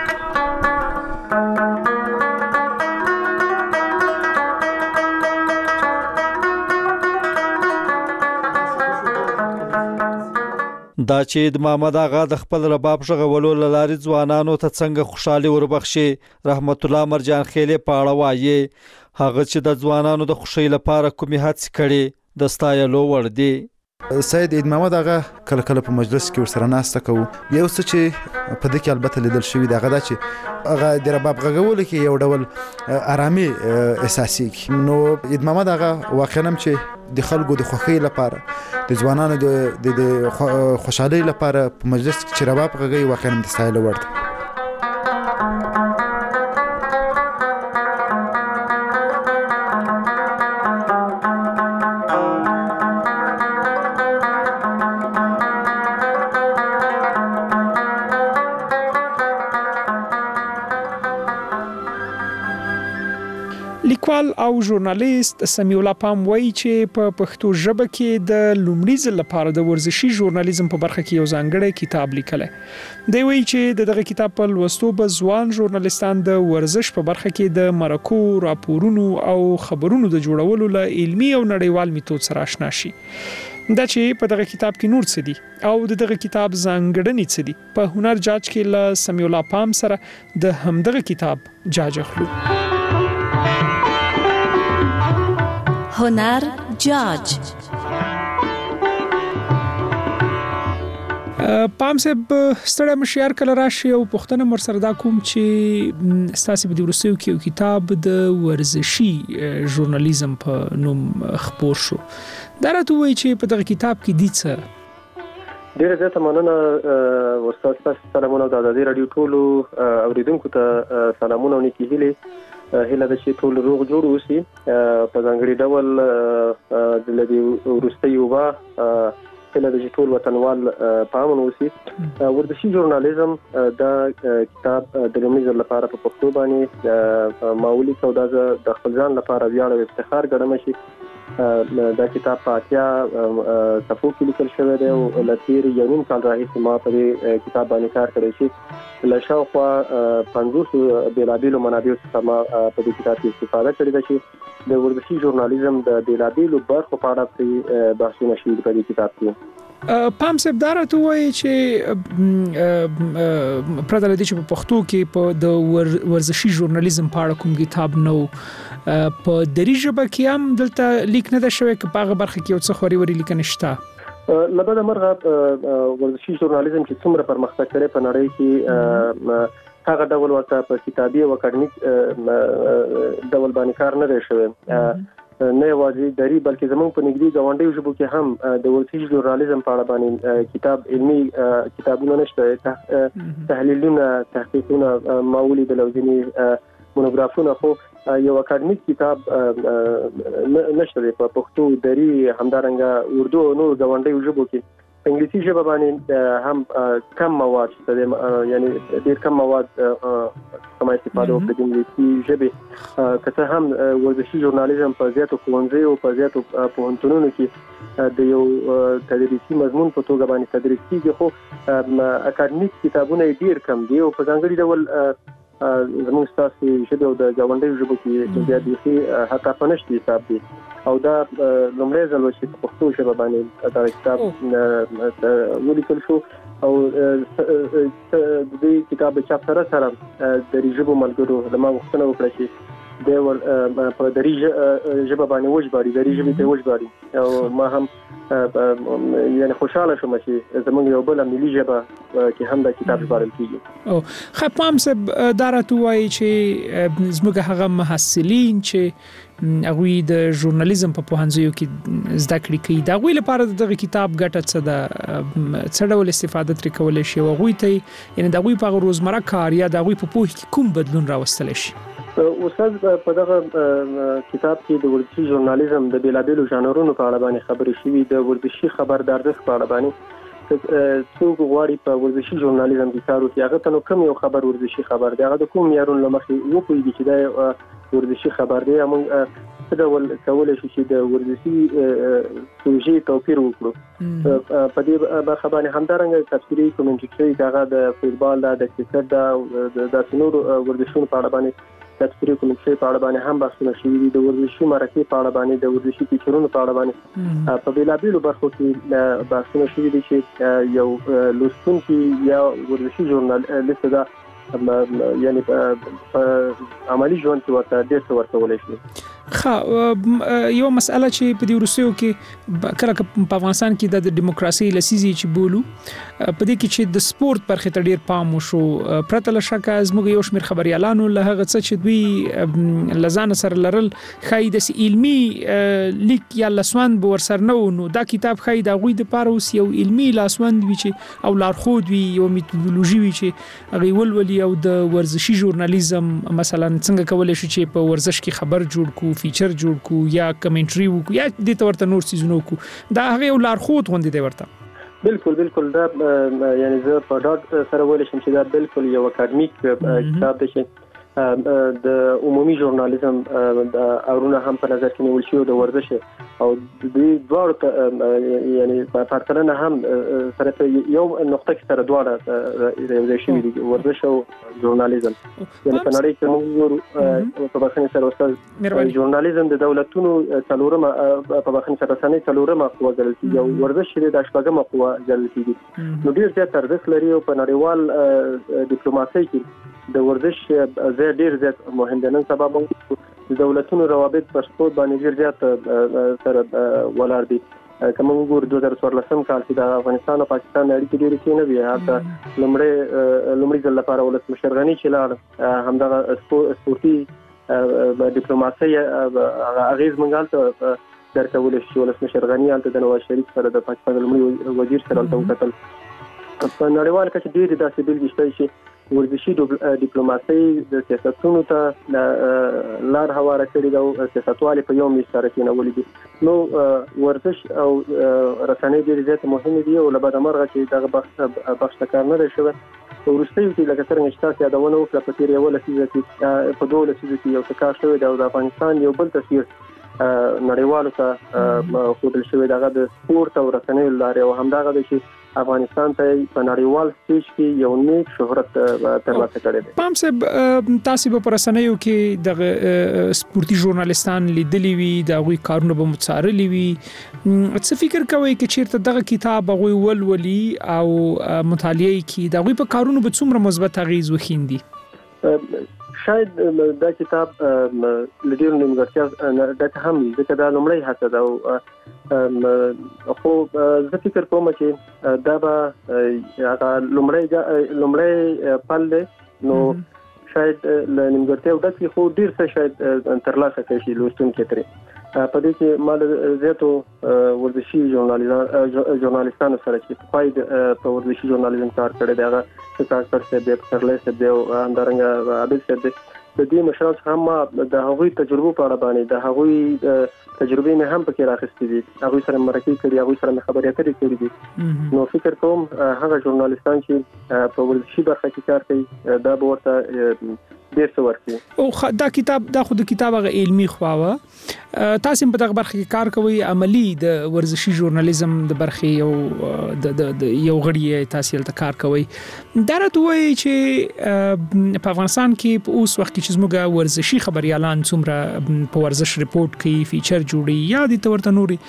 Speaker 14: دا چې د محمد آغا د خپل رباب ژغولو لارې ځوانانو ته څنګه خوشحالي وربخشي، رحمت الله مرجان خیلې په اړه وایي هغه چې د ځوانانو د خوشۍ لپاره کومې هڅې کړي د ستایلو وړ دي.
Speaker 19: سید عید محمد آغا کله کله په مجلس کې ورسره ناسته کوو. یو څه چې په دې کې البته لیدل شوي دی هغه دا چې هغه د رباب غږولو کې یو ډول آرامي احساسېږي. نو عید محمد آغا واقعا هم چې د خلکو د خوښۍ لپاره د ځوانانو د خوشحالۍ لپاره په مجلس کې چې رباب غږوي واقعا هم د ستایلو وړ دی.
Speaker 9: لیکوال او ژورنالیست سمیع الله پام وایي چې په پښتو ژبه کې د لومړي ځل لپاره د ورزشي ژورنالیزم په برخه کې یو ځانګړی کتاب لیکلی دی. وایي چې دغه کتاب په لوستو به ځوان ژورنالیستان د ورزش په برخه کې د مرکو، راپورونو او خبرونو د جوړولو له علمي او نړیوال میتود سره آشنا شي. دا چې په دغه کتاب کې نور څه دي او د دغه کتاب ځانګړنې څه دي، په هنر جاج کې له سمیع الله پام سره د همدغه کتاب جاج اخلو.
Speaker 6: هنر جاج.
Speaker 9: پام صاحب ستړی مشیار کله راشي او پښتنه مر سره دا کوم چې ستاسو په ورسېو کې یو کتاب د ورزشي ژورنالیزم په نوم خپور شو. دا راته وایي چې په دغه کتاب کې دي څه؟
Speaker 10: ډیره زیاته مننه استاد تاسو سلامونه د ازادي رادیو ټولو اوریدونکو ته سلامونه او نیکی هیلې. هله د چې ټول روغ جوړ اوسي په ځانګړي ډول د لدی ورستي وبا هله د چې ټول وطنوال په امن اوسي. ورزشي ژورنالیزم دا کتاب د لومړي ځل لپاره په پښتو باندې ماولي سودا د خپل ځان لپاره ویاړ او افتخار ګڼم شي. دا کتاب په اتیا صفحو کې لیکل شوی دی او له تیر یو نیم کال راهیسې ما په دې کتاب باندې کار کړی چې له شاوخوا پنځوس بېلابېلو منابعو څخه ما په دې کتاب کې استفاده کړې ده چې د ورزشي ژورنالیزم د بېلابېلو برخو په اړه پرې بحثونه شوي په دې کتاب کې.
Speaker 9: پام صاحب دا راته وایي چې پرته له دې چې په پښتو کې په د ورزشي ژورنالیزم په اړه کوم کتاب نه و، په دري ژبه کې هم دلته لیک نه ده شوی که په هغه برخه کې یو څه خوري وري لیکنه شته؟
Speaker 10: لبدا مرغه ورزشي ژورنالیزم چې څومره پرمختګ کړی په نړۍ کې هغه ډول ورته په کتابي او اکاډمیک ډول باندې کار نه دی شوی. نه یوازې دري بلکې زموږ په نږدې ګاونډیو ژبو کې هم د ورزشي ژورنالیزم په اړه باندې کتاب علمي کتابونه نشته، تحلیلونه، تحقیقونه ما ولیدل او ځینې مونوګرافونه، خو یو اکاډمیک کتاب نشته دی په پښتو، دري، همدارنګه اردو او نور ګاونډیو ژبو کې. په انګلیسي ژبه باندې هم کم مواد شته، یعنی ډېر کم مواد کومه استفاده وکړي د انګلیسي ژبې. که څه هم ورزشي ژورنالیزم په زیاتو ښوونځیو په زیاتو پوهنتونونو کې د یو تدریسي مضمون په توګه باندې تدریس کیږي، خو اکاډمیک کتابونه یې ډېر کم دي او په ځانګړي ډول زموږ ستاسو ژبې او د ګاونډیو ژبو کې بیا بیخي حتی په نشته حساب دي. او دا لومړی ځل و چې په پښتو ژبه باندې دا کتاب ولیکل شو او د دې کتاب چاپ سره سره د ژبو ملګرو له ما غوښتنه وکړه چې د ور په دري ژبه باندې وژباړي، دري ژبې ته وژباړي. او ما هم یعنی خوشاله شوم چې زموږ یو بل ملي ژبه کې هم دا کتاب ژباړل کیږي.
Speaker 9: او خپام سب دارته وایي چې زموږ هغه محصلین چې هغه د ژورنالیزم په پوهنځیو کې زده کړې کوي دا غوي لپاره دغه کتاب ګټه څه ده څه ډول استفاده ترې کولای شي او غوي ته یعنی دا غوي په روزمره کار یا دا غوي په پوهه کې کوم بدلون راوستل شي.
Speaker 10: استاد په دغه کتاب کې د ورزشي ژورنالیزم د بیلابېلو ژانرونو په اړه باندې خبرې شوې د ورزشي خبر د ارزښت په اړه باندې څوک غواړي په ورزشي ژورنالیزم کې کار وکړي هغه ته نو کوم یو خبر ورزشي خبر دی هغه د کوم معیارونو له مخې وپوهېږي چې دا ورزشي خبر دی موږ څه ډول کولی شو چې د ورزشي پروژې توپیر وکړو په دې برخه باندې همدارنګه تفسیري کومنټري چې هغه د فوټبال د کرکټ د د نورو ورزشونو په اړه باندې تفسیري کومنټري په اړه باندې هم بحثونه شوي دي د ورزشي مرکې په اړه باندې د ورزشي فیچرونو په اړه باندې په بیلابېلو برخو کې بحثونه شوي دي چې یو لوستونکي یا ورزشي ژورنالیست دا یعنی په عملی ژوند کې ورته ډېر څه ورکولی شي.
Speaker 9: خا یو مسأله چې په دې روسیو کې کله په افغانستان کې د دیموکراسي لسیزي چې بولو په دې کې چې د سپورت برخه ته ډېر پام وشو پرته له شک زموږ یو شمېر خبريالانو له هغه څه چې دوی لزان سره لرل خای د علمي لیک یا لاسوند به ورسره نو نو دا کتاب خای د غوي د پاره اوس یو علمي لاسوند وی چې او لارښود وی یو میتودولوژي وی چې هغه ولولي او د ورزشي ژورنالیزم مثلا څنګه کولای شي چې په ورزش کې خبر جوړ کو فیچر جوړ کو یا کمنټري وکړو یا د تورته نور سيزونو کو دا هغه لارښود غوندي دی ورته
Speaker 10: بالکل بالکل دا یعنی زه په ډاټ سره ویل شم چې دا بالکل یو اکاډمیک کتاب دی چې د عمومي ژورنالیزم د اورونه هم په نظر کې نیول شي د ورزش او د دوه یعنی په پرتلنه هم سره یو نقطه کې سره دواړه یو شي دي ورزش او ژورنالیزم یعنی په نړۍ کې موږ په بخښنې سره وستل ژورنالیزم د دولتونو څلورمه په بخښنې سره رسنۍ څلورمه قوه ګڼل کېږي او ورزش د شپږمه قوه ګڼل کېږي نو ډېر زیات ارزښت لري او په نړیوال ډیپلوماسۍ کې د ورزش زه ډیر زیات مهم دي نن سبا د دولتونو روابط پر سپورت باندې ډیر زیات سره ولاړ دي کوم وګور دوه هزار څوارلسم کال کې د افغانستان او پاکستان اړیکې ډېرې ښې نه وي هغه لومړی لومړي ځل لپاره ولسمشر غني چې لاړ همدغه سپورتي ډیپلوماسي اغیز منګال ته درکول شي ولسمشر غني الته د نواز شریف سره د پاکستان لومړي وزیر سره الته وکتل په نړیوال کې ډېر داسې بیلګې شته چې ورزشي ډیپلوماسي د سیاستونو ته لار هواره کړې ده او سیاستوالې په یو میز سره کېنولي دي نو ورزش او رسنۍ ډېرې زیاتې مهمې دي او له بده مرغه چې دغه بخش بخش ته کار نه دی شوی په وروستیو کې لکه څرنګه چې تاسو یادونه وکړه په تېر یوه لسیزه کې په دوه لسیزو کې یو څه کار شوی دی او د افغانستان یو بل تصویر نړیوالو ته ښودل شوی دغه د سپورت او رسنیو لارې او همدغه دی چې افغانستان ته په نړیوال سټیج کې یو نیک شهرت ترلاسه کړی دی.
Speaker 9: پام صاحب تاسو په رسنیو کې د سپورتي ژورنالیستان لیدلی وي د غوي کارونه به متصارلی وي څه فکر کوئ چې چیرته دغه کتاب غوي ولولي او مطالعه کې د غوي په کارونو به څومره مثبت اغیز وخیندي؟
Speaker 10: شاید دا کتاب لډیر نیمګړتیا د هم ځکه دا لومړی هڅه ده او خو زه فکر کوم چې دا به هغه لومړی لومړی پل دی نو شاید له نیمګړتیا ډک خو ډیر څه شاید ترلاسه کړي شي لوستونکي ترې په دې کې مال زیاتو ورزشي ژورنالیستانو سره چې پای په ورزشي ژورنالیزم کار کړی دی هغه څه څه د پرلې څه دی او همدارنګه عابد څه دی د دې مشران هم د هغوی تجربو په اړه باندې د هغوی تجربې نه هم پکې راخستې دي هغوی سره مرکې کړي هغوی سره خبرې اترې کړې دي نو فکر کوم هغه ژورنالیستان چې په ورزشي برخه کې کار کوي دا به ورته ډېر څه ورکړي
Speaker 9: او دا کتاب دا خو د کتاب هغه علمي خواوه تاسو په دغه برخه کې کار کوئ عملی د ورزشي ژورنالیزم د برخه یو د یو غړي تاسو ته کار کوئ دا راته وایي چې په افغانستان کې په اوس وخت کې چې زموږ ورزشي خبريالان څومره په ورزش ریپورت کوي فیچر جوړي یا د تورته نوري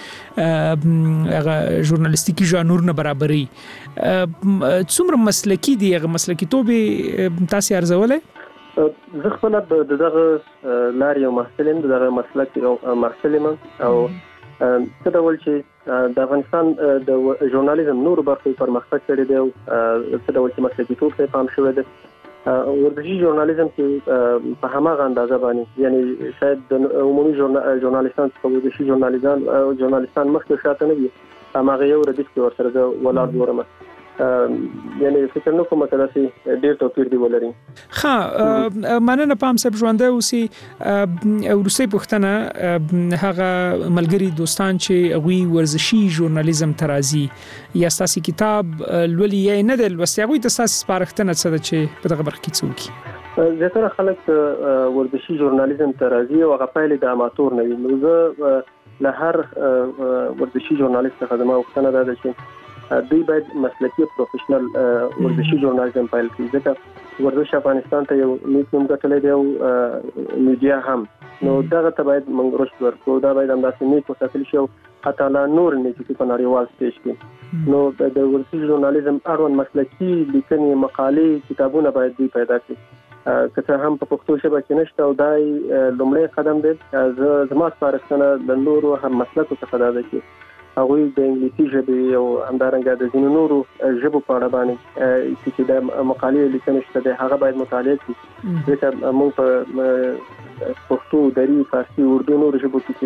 Speaker 9: هغه ژورنالیستیکي ژانرونه برابرۍ څومره مسلکی دي هغه مسلکی توبه تاسو ارزولې
Speaker 10: زه خپل د دغه لارې او محصلین دغه مسلک او محصلین او څه ډول چې د افغانستان د ژورنالیزم نور برخو پرمختګ کړی دی او څه ډول چې مسلکیتوب ته پام شوی دی ورزشي ژورنالیزم کې په هماغه اندازه باندې یعنی شاید د عمومي ژورنالیستان څخه ورزشي ژورنالیزان ژورنالیستان مخکې شاته نه وي هماغه یو ردیف کې ورسره زه ولاړ ګورم یعنی فکر نه کوم چې داسې ډېر توپیر دی ولري.
Speaker 9: ښه مننه پام صاحب ژوندی اوسئ. وروستۍ پوښتنه هغه ملګري دوستان چې هغوی ورزشي ژورنالیزم ته راځي یا ستاسې کتاب لولي یا یې نه دی لوستی هغوی ته ستاسې سپارښتنه څه ده چې په دغه برخه کې څه وکړي؟
Speaker 10: زیاتره خلک ورزشي ژورنالیزم ته راځي او هغه پایلې د اماتور نه وي. نو زه له هر ورزشي ژورنالیست څخه زما غوښتنه دا ده چې دوی باید مسلکي پروفیشنل ورزشي ژورنالیزم پیل کړي ځکه ورزش افغانستان ته یو نیک نوم ګټلی دی او میډیا هم نو دغه ته باید موږ رشد ورکړو دا باید همداسې نیک وساتل شي او حتی لا نور نیک په نړیوال سټیج کې نو د ورزشي ژورنالیزم اړوند مسلکي لیکنې مقالې کتابونه باید دوی پیدا کړي که څه هم په پښتو ژبه کې نشته او دا لومړی قدم دی. زما سپارښتنه د نورو هم مسلکو څخه دا ده چې هغوی د انګلیسي ژبې او همدارنګه د ځینو نورو ژبو په اړه باندې چې د مقالې لیکنې شته دی هغه باید مطالعه کړي ځکه موږ په پښتو دري فارسي اردو نورو ژبو کې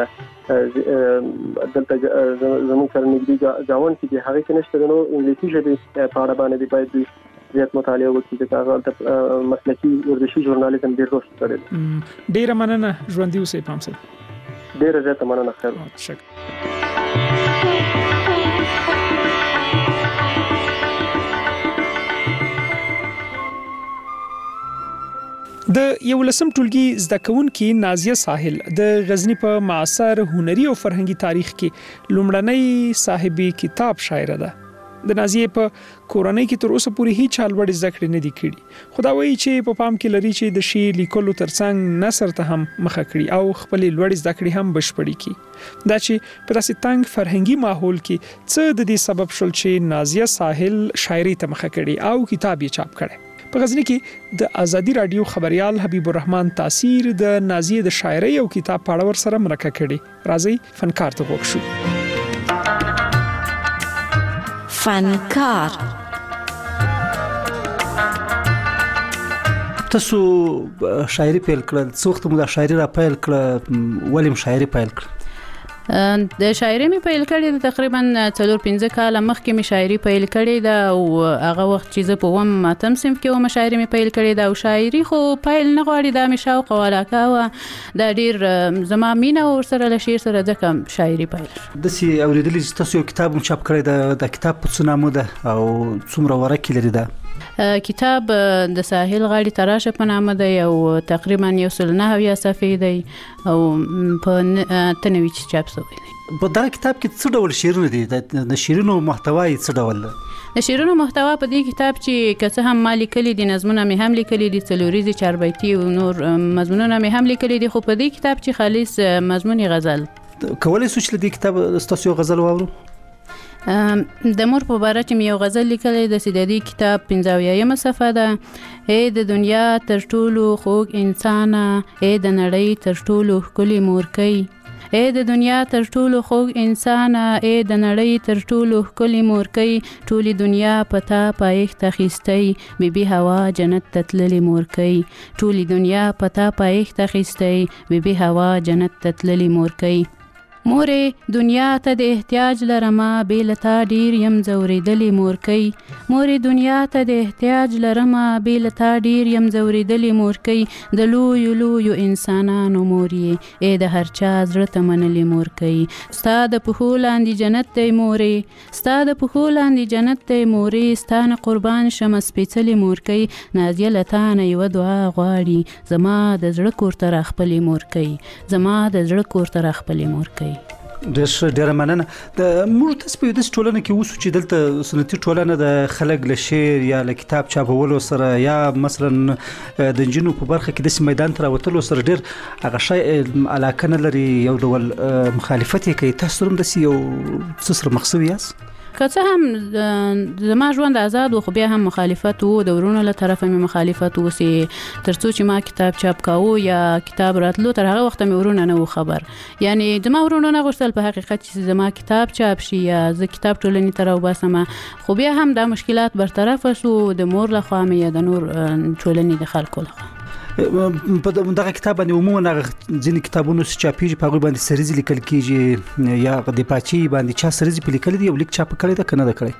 Speaker 10: چې دلته زموږ سره نږدې ګاونډ کې دي هغې کې نشته دی نو انګلیسي ژبې په اړه باندې باید دوی زیات مطالعه وکړي ځکه هغه مسلکي ورزشي ژورنالیزم ډېر رشد کړی دی.
Speaker 9: ډېره مننه ژوندي اوسئ پام صاحب.
Speaker 10: ډېره زیاته مننه. خیر
Speaker 9: شکر. د یولسم ټولګي زده کوونکي نازیه ساحل د غزنی په معاصر هنري او فرهنګي تاریخ کې لومړنۍ صاحبي کتاب شاعره ده. د نازیه په کورنۍ کې تر اوسه پورې هیڅ حال وړ زده کړې نه دي کړي خو دا وایي چې په پام کې لري چې د شعر لیکلو ترڅنګ نثر ته هم مخه کړي او خپلې لوړې زده کړې هم بشپړې کړي. دا چې په داسې تنګ فرهنګي ماحول کې څه د دې سبب شول چې نازیه ساحل شاعري ته مخه کړي او کتاب یې چاپ کړي. په غزنی کې د ازادي رادیو خبريال حبیب الرحمن تاثیر د نازیه د شاعرۍ او کتاب په اړه ور سره مرکه کړي. راځي فنکار ته وګورئ.
Speaker 6: فنکار
Speaker 15: تاسو شاعري پیل کړل څو وخت مو د شاعري را پیل کړل ولې شاعري پیل کړل؟
Speaker 11: د شاعري مې پیل کړې تقریبا څلور پنځه کاله مخکې مې شاعري پیل کړې ده او هغه وخت چې زه په اووم اتم صنف کې وم شاعري مې پیل کړې ده او شاعري خو پیل نه غواړي دا مې شوق او علاقه وه دا ډېر زما مینه ورسره له شعر سره ځکه شاعري پیل
Speaker 15: داسې اورېدلي چې تاسو یو کتاب هم چاپ کړی ده د کتاب په څه نامه ده او څومره ورقې لري ده؟
Speaker 11: کتاب د ساحل غاړې تراشه په نامه دی او تقریبا یو سل نهه اویا صفحې دی او په اته نوي چې چاپ شوی دی.
Speaker 15: په دغه کتاب کې څه ډول شعرونه دي؟ د شعرونو محتوا یې څه ډول ده؟
Speaker 11: د شعرونو محتوا په دې کتاب چې که څه هم ما لیکلي دي نظمونه مې هم لیکلي دي څلوریزې چاربیتي او نور مضمونونه مې هم لیکلي دي خو په دې کتاب چې خالص مضمون غزل.
Speaker 15: کولی شو چې د دې کتاب ستاسو یو غزل واورو؟
Speaker 11: د مور په باره چې مې یو غزل لیکلی د سیدادي کتاب پنځه اویایمه صفحه ده. ای د دنیا تر ټولو خوږ انسانه ای د نړۍ تر ټولو ښکلې مورکۍ ای د دنیا تر ټولو خوږ انسانه ای د نړۍ تر ټولو ښکلې مورکۍ ټولې دنیا په تا پایښت اخیستی بی بی هوا جنت ته تللې مورکۍ ټولې دنیا په تا پایښت اخیستی بی بی هوا جنت ته تللې مورکۍ مورې دنیا ته د احتیاج لرمه بې له تا ډېر یم ځورېدلې مورکۍ مورې دنیا ته د احتیاج لرمه بې له تا ډېر یم ځورېدلې مورکۍ د لویو لویو انسانانو مور یې ای د هر چا زړه ته منلې مورکۍ ستا د پښو لاندې جنت دی مورې ستا د پښو لاندې جنت دی مورې ستا نه قربان شمه سپېڅلې مورکۍ نازیه له تا نه یوه دعا غواړي زما د زړه کور ته راخپلې مورکۍ زما د زړه کور ته راخپلې مورکۍ.
Speaker 15: ډېر ډېره مننه. د موږ تاسو په دې ټولنه کې اوسو چې دلته سنتي ټولنه د خلک له شعر یا له کتاب چاپولو سره یا مثلا د انجینو په برخه کې د میدان تر وتلو سره ډېر هغه شی علاقه نه لري یو ډول مخالفت کوي. تاسو هم د یو څه سره مخ شوي یاست؟
Speaker 11: که څه هم زما ژوند آزاد و خو بیا هم مخالفت و د ورونو له طرفه مې مخالفت و چې تر څو چې ما کتاب چاپ کاوه یا کتاب راتلو تر هغه وخته مې ورونه نه و خبر. یعنی زما ورونو نه غوښتل په حقیقت چې زما کتاب چاپ شي یا زه کتاب ټولنې ته راوباسم، خو بیا هم دا مشکلات برطرف شو د مور لخوا مې یا د نور ټولنې د خلکو لخوا.
Speaker 20: په دغه کتاب باندې عموما ځینې کتابونو چې چاپېږي په هغوی باندې سریزې لیکل کېږي یا د پاچي باندې چا سریزې پې لیکلي دي او لیک چاپ کړی ده که نه ده کړی؟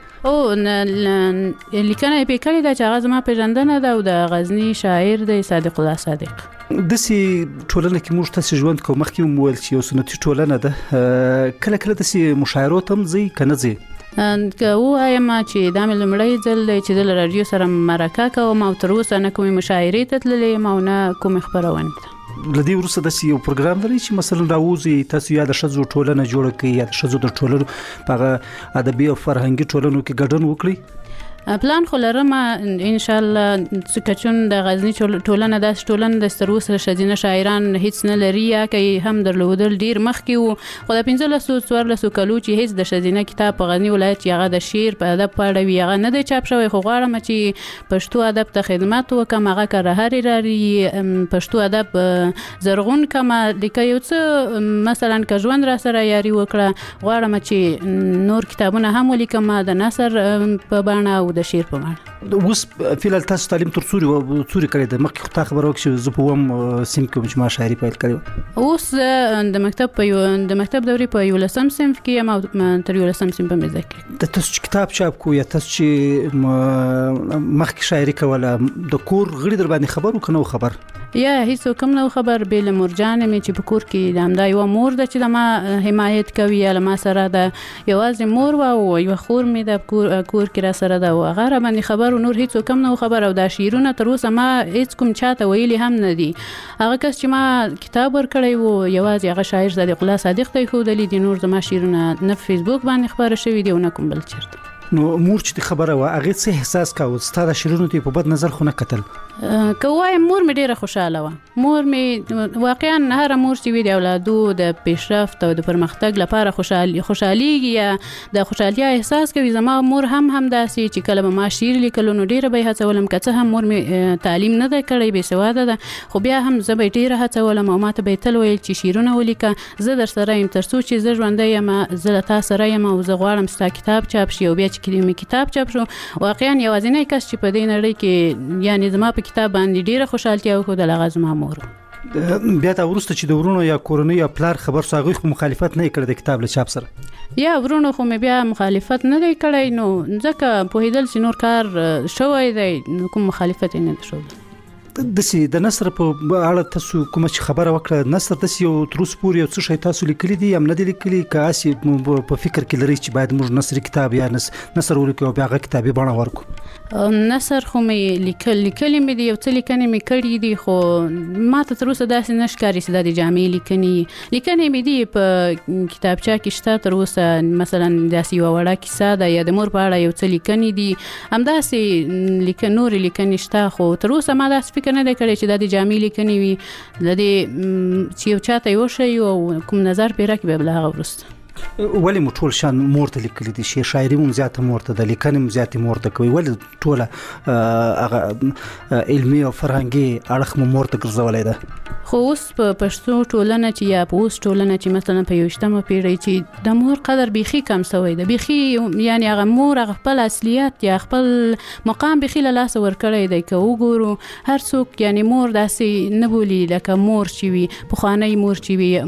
Speaker 11: او لیکنه یې پې کړې ده چې هغه زما پېژندنه ده او د غزني شاعر دی صادق الله صادق.
Speaker 20: داسې ټولنه کې موږ تاسې ژوند کوو، مخکې مو وویل چې یو سنتي ټولنه ده، کله کله داسې مشاعرو ته هم ځئ که نه ځئ؟
Speaker 11: که ووایم چې دا مې لومړی ځل دی چې زه له راډیو سره مرکه کوم او تر اوسه نه کومې مشاعرې ته تللی یم او نه کومې خپرونې ته.
Speaker 20: له دې وروسته داسې یو پروګرام لرئ چې مثلا راوځئ تاسو یا د ښځو ټولنه جوړه کړئ یا د ښځو د ټولنو په هغه ادبي او فرهنګي ټولنو کې ګډون وکړئ؟
Speaker 11: پلان خو لرم ان شاء الله، ځکه چې د غزني ټولنه داسې ټولنه ده چې تر اوسه ښځینه شاعران هیڅ نه لري یا که هم درلودل ډېر مخکې وو، خو د پنځلسو څوارلسو کلو چې هیڅ د ښځینه کتاب په غزني ولایت چې هغه د شعر په ادب په اړه وي هغه نه دی چاپ شوی. خو غواړم چې پښتو ادب ته خدمت وکړم، هغه که هرې راري پښتو ادب زرغون کړم، لکه یو څه مثلا که ژوند را سره یاري وکړه، غواړم چې نور کتابونه هم ولیکم د نثر په بڼه او د شعر په معنی.
Speaker 20: اوس فعلا تاسو تعلیم تر څوري څوري کړی ده، مخکې خو تا خبره وکړه چې زه په اووم صنف کې چې ما شاعري پیل کړې وه.
Speaker 11: اوس د مکتب په یو د مکتب دورې په یولسم صنف کې یم او تر یولسم صنف مې زده کړې.
Speaker 20: د تاسو چې کتاب چاپ کو یا تاسو چې مخکې شاعري کوله د کور غړي در باندې خبر و که نه و خبر؟
Speaker 11: یا هیڅوک هم نه خبر، بې له مورجانې مې چې په کور کې د همدا یوه مور ده چې د ما حمایت کوي یا له ما سره ده، یوازې مور وه او یوه خور مې د کور کې را سره ده او هغه را باندې خبر و، نور هیڅوک هم نه خبر. او دا شعرونه تر اوسه ما هیڅ کوم چاته ویلي هم نه دي. هغه کس چې ما کتاب ورکړی و یوازې هغه شاعر صادق الله صادق ته یې ښودلي دي، نور زما شعرونه نه فیسبوک باندې خپاره شوي دي او نه کوم بل چېرته.
Speaker 20: نو مور چې خبره وه هغې څه احساس کاوه؟ ستا د شعرونو ته په بد نظر خو نه کتل؟
Speaker 11: که وایم مور مې ډیره خوشاله وه. مور مې واقعا هره مور چې وي د اولادو د پیشرفت او د پرمختګ لپاره خوشحالي خوشحاليږي یا د خوشحالیا احساس کوي. زما مور هم همداسې چې کله به ما شعر لیکلو نو ډیره به یې هڅولم، که څه هم مور مې تعلیم نه دی کړی، بې سواده ده، خو بیا هم زه به یې ډیره هڅولم او ما ته به یې تل ویل چې شعرونه ولیکه، زه در سره یم، تر څو چې زه ژوندی یم زه له تا سره یم او زه غواړم ستا کتاب چاپ شي. او بیا چې مې کتاب چاپ شو واقعا یوازینی کس چې په دې نړۍ کې یعنی زما په کتاب باندې ډیره خوشحالتیا وښودله هغه زما مور.
Speaker 20: بیا تا وروسته چې د ورونو یا کورنۍ یا پلار خبر سو هغوی خو مخالفت نه یې کړی د کتاب له چاپ سره؟
Speaker 11: یا ورونو خو مې بیا مخالفت نه دی کړی، نو ځکه پوهېدل چې نور کار شوی دی نو کوم مخالفت یې نه دی ښودلی.
Speaker 20: داسې د نثر په اړه تاسو کومه چې خبره وکړه، نثر داسې یو تر اوسه پورې یو څه شی تاسو لیکلي دي یا هم نه دي لیکلي، که هسې په فکر کې لرئ چې باید موږ نثري کتاب یا نثر ولیکو او بیا هغه کتابي بڼه ورکړو؟
Speaker 11: نثر خو مې لیکل لیکلي مې دي، یو څه لیکنې مې کړي دي، خو ما ته تر اوسه داسې نه ښکاري چې دا د جامع لیکنې لیکنې مې دي په کتابچه کې شته تر اوسه. مثلا داسې یوه وړه کیسه ده یا د مور په اړه یو څه لیکنې دي، همداسې لیکن نورې لیکنې شته، خو تر اوسه ما داسې فکر نه دی کړی چې دا د جامع لیکنې وي، د دې چې یو چاته یې وښیي او کوم نظر پرې راکړي بیا بله هغه وروسته.
Speaker 20: ولې مو ټول شان مور ته لیکلي دي؟ شعر شاعري مو زیاته مور ته ده، لیکنې مو زیاتې مور ته کوي، ولې ټوله هغه علمي او فرهنګي اړخ مو مور ته ګرځولی ده؟
Speaker 11: خو اوس په پښتو ټولنه چې یا په اوس ټولنه چې مثلا په یویشتمه پیړۍ چې د مور قدر بیخي کم سوی ده، بیخي یعنی هغه مور هغه خپل اصلیت یا خپل مقام بیخي له لاسه ورکړی دی. که وګورو هر څوک یعنی مور داسې نه بولي لکه مور چې وي پخوانی مور چې وي.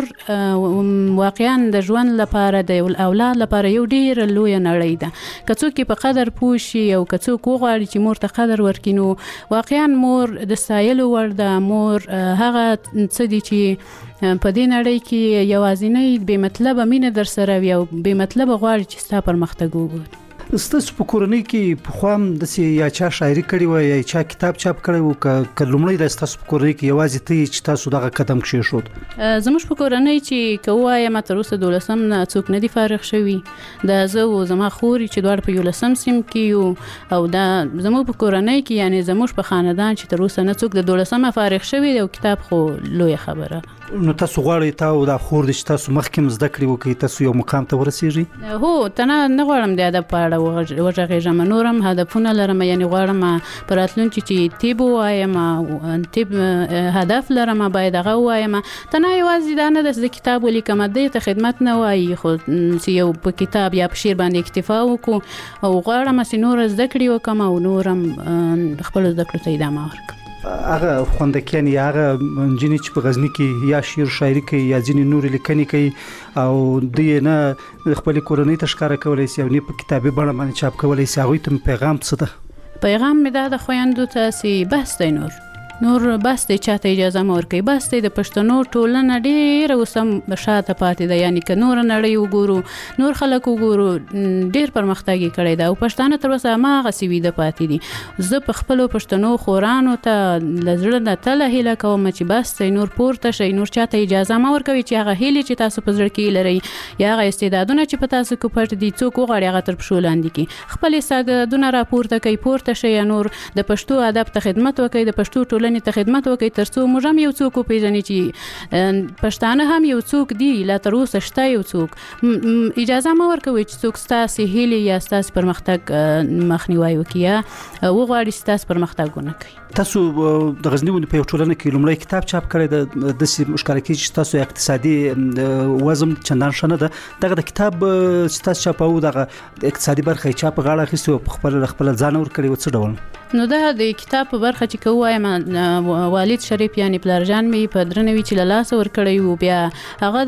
Speaker 11: مور واقعا د ژوند لپاره د اولاد لپاره یو ډیره لویه نړۍ ده. که څوک په قدر پوه شي او که څوک وغواړي چې مور ته قدر ورکړي نو واقعا مور د ستایلو وړ ده. مور هغه څه دي چې په دې نړۍ کې یوازینی بې مطلبه مینه در سره وي او بې مطلبه غواړي چې ستا پرمختګ وګوري.
Speaker 20: ستاسو په کورنۍ کې په خوام د سی یا چا شاعري کړي و یا چا کتاب چاپ کړي و ک لومړی د ستاسو په کورنۍ کې یوازې ته چې تاسو دغه قدم کښې شو؟
Speaker 11: زموږ په کورنۍ چې کوه ما تر اوسه دولسم نه څوک نه دي فارغ شوي. دا زه او زما خوري چې دواړه په یولسم سیم کې یو او دا زموږ په کورنۍ کې یعنی زموږ په خاندان چې تر اوسه نه څوک د دولسم فارغ شوي او کتاب خو لوی خبره.
Speaker 20: نو تاسو غواړئ تا او دا خور د تاسو مخکې زده کړې وکړي تاسو یو مقام ته ورسیږئ؟
Speaker 11: هو تنه نه غواړم د ادب په اړه وغږېږم، نورم هدفونه لرم، یعنی غواړم په راتلونکي چې طب ووایم او طب هدف لرم باید هغه ووایم. تنه یوازې دا نه د کتاب ولیکم دې ته خدمت نه وایي خو چې یو په کتاب یا په شعر باندې اکتفا وکړو او غواړم چې نور زده کړې وکړم او نورم خپل زده کړو ته ادامه ورکړم.
Speaker 20: هغه خوندکیان یا هغه جنې چې په غزنی کې یا شعر شاعري کوي یا ځینې نور لیکنې کوي او دوی نه خپل کورنۍ ته ښکاره کولی شي او نه په کتابي بڼه باندې چاپ کولی شي، هغوی ته پیغام څه ده؟
Speaker 11: پیغام مې دا د خویندو ته چې بس دی نور نور بس دی چاته اجازه مه ورکوي، بس دی د پښتنو ټولنه ډېره اوس هم شاته پاتې ده، یعنی که نوره نړۍ وګورو نور خلک وګورو ډېر پرمختګ یې کړی ده او پښتانه تر اوسه هماغسې ویده پاتې دي. زه په خپلو پښتنو خورانو ته له زړه نه تله هیله کوم چې بس دی نور پورته شئ، نور چاته اجازه مه ورکوي چې هغه هیلې چې تاسو په زړه کې لرئ یا هغه استعدادونه چې په تاسو کې پټ دي څوک وغواړي هغه تر پښو لاندې کړي. خپل استعدادونه راپورته کوئ، پورته شئ، نور د پښتو ادب ته خدمت وکړئ، د پښتو ټولنې ته خدمت وکړئ ترڅو موږ هم یو څوک وپېژني چې پښتانه هم یو څوک دي، لا تر اوسه شته یو څوک. اجازه مه ورکوئ چې څوک ستاسې هیلې یا ستاسې پرمختګ مخنیوی وکړي یا وغواړي ستاسې پرمختګ ونه کړي.
Speaker 20: تاسو د غزنی ولې په یو ټولنه کې لومړی کتاب چاپ کړی د داسې ښکاره کېږي چې تاسو اقتصادي وضع چندان ښه نه ده، دغه د کتاب چې تاسو چاپوو دغه اقتصادي برخه یې چا په غاړه اخیستې وه په خپله خپله ځان ورکړې وه څه ډول؟
Speaker 11: نو دا د کتاب په برخه چې که ووایم والد شریف یعنی پلارجان مې په درنوي چې له لاسه ورکړی و، بیا هغه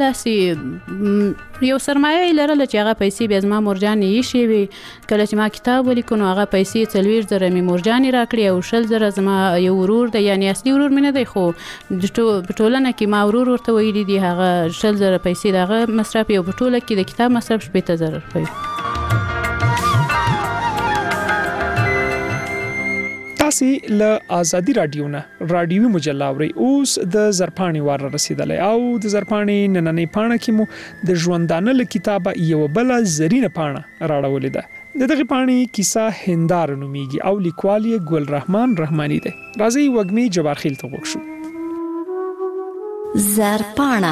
Speaker 11: داسې یو سرمایه یې لرله چې هغه پیسې بیا زما مورجانې ایښې وې. کله چې ما کتاب ولیکو نو هغه پیسې څلوېښت زره مې مورجانې راکړې او شل زره زما یو ورور دی، یعنی اصلي ورور مې نه دی خو په ټولنه کې ما ورور ورته ویلي دي، هغه شل زره پیسې د هغه مصرف یو په ټوله کې د کتاب مصرف شپېته زره روپۍ.
Speaker 9: تاسې له آزادي راډیو نه راډیوي مجله اورئ. اوس د زرپاڼې وار رسیدلی او د زرپاڼې نننۍ پاڼه کې مو د ژوندانه له کتابه یوه بله زرینه پاڼه راړولې ده. د دغې پاڼې کیسه هنداره نومیږي او لیکوال یې ګل رحمان رحماني دی. راځئ وږمې جبارخیل ته غوږ شو.
Speaker 6: زرپاڼه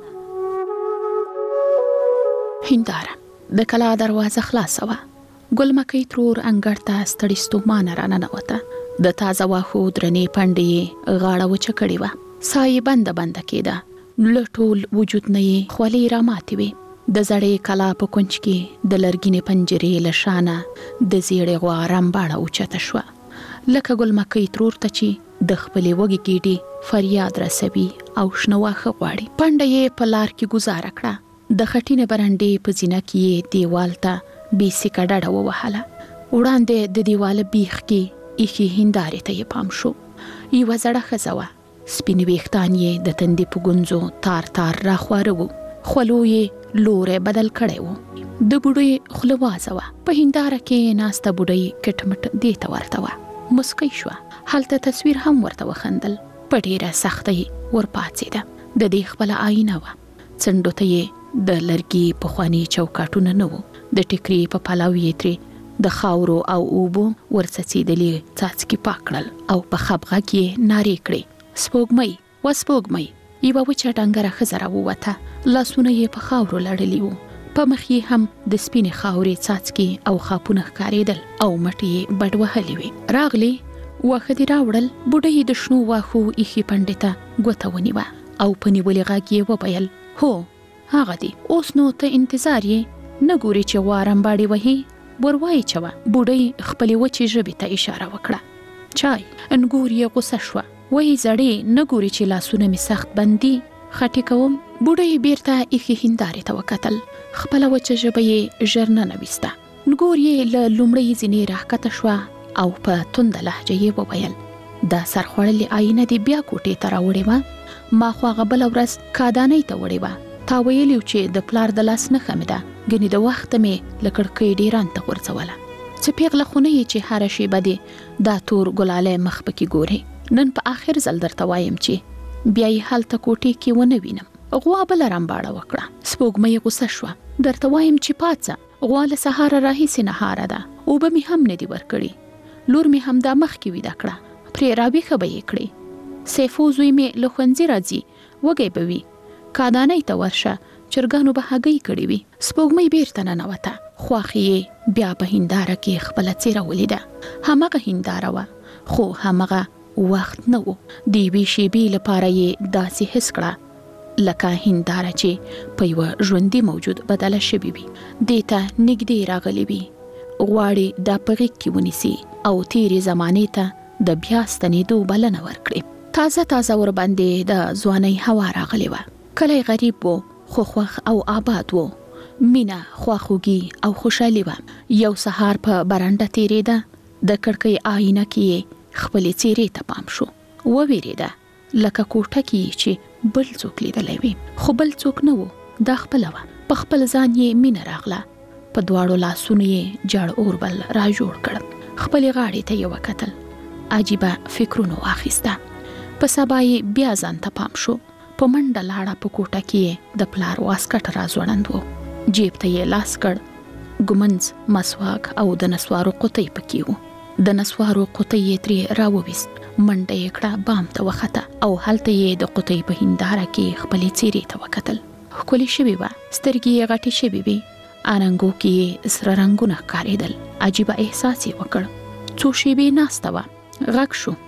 Speaker 12: هنداره د کلا دروازه خلاصه وه. ګل مکۍ ترور انګړ ته ستړې ستومانه راننوته. د تازه واښو درنې پنډې یې غاړه وچه کړې وه، ساه یې بنده بنده کېده، له ټول وجود نه یې خولې راماتې وې. د زړې کلا په کونج کې د لرګینې پنجرې له شانه د زیړې غوا رمباړه اوچته شوه، لکه ګل مکۍ ترور ته چې د خپلې وږې ګېډې فریاد رسوي او شنه واښه غواړي. پنډه یې په لار کې ګزاره کړه، د خټینې برنډې په زینه کې یې دیوال ته بې سیکه ډډه ووهله. وړاندې د دیواله بیخ کې ایښې هندارې ته یې پام شو. یوه زړه ښځه وه، سپین ویښتان یې د تندې په ګونځو تار تار راخواره وو، خولو یې لوری بدل کړی وو. د بوډۍ خوله وازه وه، په هنداره کې ناسته بوډۍ کټ مټ دې ته ورته وه. مسکی شوه، هلته تصویر هم ورته وخندل، په ډېره سختۍ ورپاڅېده. د دې خپله آینه وه، څنډو ته یې د لرګي پخواني چوکاټونه نه وو، د ټیکري په پلو یې ترې د خاورو او اوبو ورڅڅېدلې څاڅکي پاک کړل او په خپغږ یې نارې کړې، سپوږمۍ و سپوږمۍ. یوه وچه ډنګره ښځه راووته، لاسونه یې په خاورو لړلي وو، په مخ یې هم د سپینې خاورې څاڅکي او خاپونه ښکارېدل او مټې یې بډ وهلې وې. راغلې واښه دې راوړل؟ بوډۍ د شنو واښو ایښې پنډې ته ګوته ونیوه او په نیولې غږ یې وویل، هو هغه دی، اوس نو ته انتظار یې، نه ګورې چې غوا رمباړې وهي؟ وروايي چوه. بوډۍ خپلې وچې ژبې ته اشاره وکړه. چای. انګور یې غوسه شوه، وایي زړې نه ګوري چې لاسونه مې سخت بندي، خټې کوم. بوډۍ بیرته ایښې هندارې ته وکتل، خپله وچه ژبه یې ژر ننویسته. انګور یې له لومړۍ زینې راښکته شوه او په تنده لهجه یې وویل، دا سرخوړلې آینه دې بیا کوټې ته راوړې وه؟ ما خو هغه بله ورځ کادانۍ ته وړې وه، تا ویلیو چې د پلار د لاس نه خمده ګنې د وخت مې لکړکې ډیران ته ورڅوله چې پیغله خونه یې چې هر شی بده دا تور ګلاله مخ پکې ګوري نن په آخر ځل درته وایم چې بیا یې حالت کوټې کې ونه وینم غوا بل رمباړه وکړه سپوږمۍ غوسه شوه درته وایم چې پاتځه غوا له سهار راهیسې نهاره ده او به مې هم نه دی ورکړي لور مې هم دا مخ کې ویده کړه پرې راویښه به یې کړې سیفو زوی مې له ښوونځي راځي وږی به وي کادانۍ ته ورشه چرګانو به هګۍ کړې وي سپوږمۍ بیرته ننوته خواښې یې بیا په هنداره کې خپله څیره ولیده همغه هنداره وه خو همغه وخت نه و د یوې شیبې لپاره یې داسې حس کړه لکه هنداره چې په یوه ژوندي موجود بدله شوې وي دې ته نږدې راغلې وي غواړي دا په غېږ کې ونیسي او تیرې زمانې ته د بیا ستنېدو بلنه ورکړي تازه تازه ورباندې د ځوانۍ هوا راغلې وه کلی غریب وو خو خوښ او آباد وو مینه خواخوږي او خوشحالي وه یو سهار په برنډه تیریده د کړکۍ آینه کې خپلې څیرې ته پام شو وویریده لکه کوټه کې چې بل څوک لیدلی وي خو بل څوک نه وو دا خپله وه په خپل ځان یې مینه راغله په دواړو لاسونو یې جړ اوربل را جوړ کړ خپلې غاړې ته یې وکتل عجیبه فکرونو واخیسته په سبا یې بیا ځان ته پام شو په منډه لاړه په کوټه کې د پلار واسکټ را ځوړند و جیب ته یې لاس کړ ګمنځ مسواک او د نسوارو قطۍ پکې و د نسوارو قطۍ یې ترې راوویست منډه یې کړه بام ته وخته او هلته یې د قطۍ په هنداره کې خپلې څیرې ته وکتل ښکلې شوې وه سترګې یې غټې شوې وې اننګو کې یې سره رنګونه ښکارېدل عجیبه احساس یې وکړ څو شیبې ناسته وه غږ شو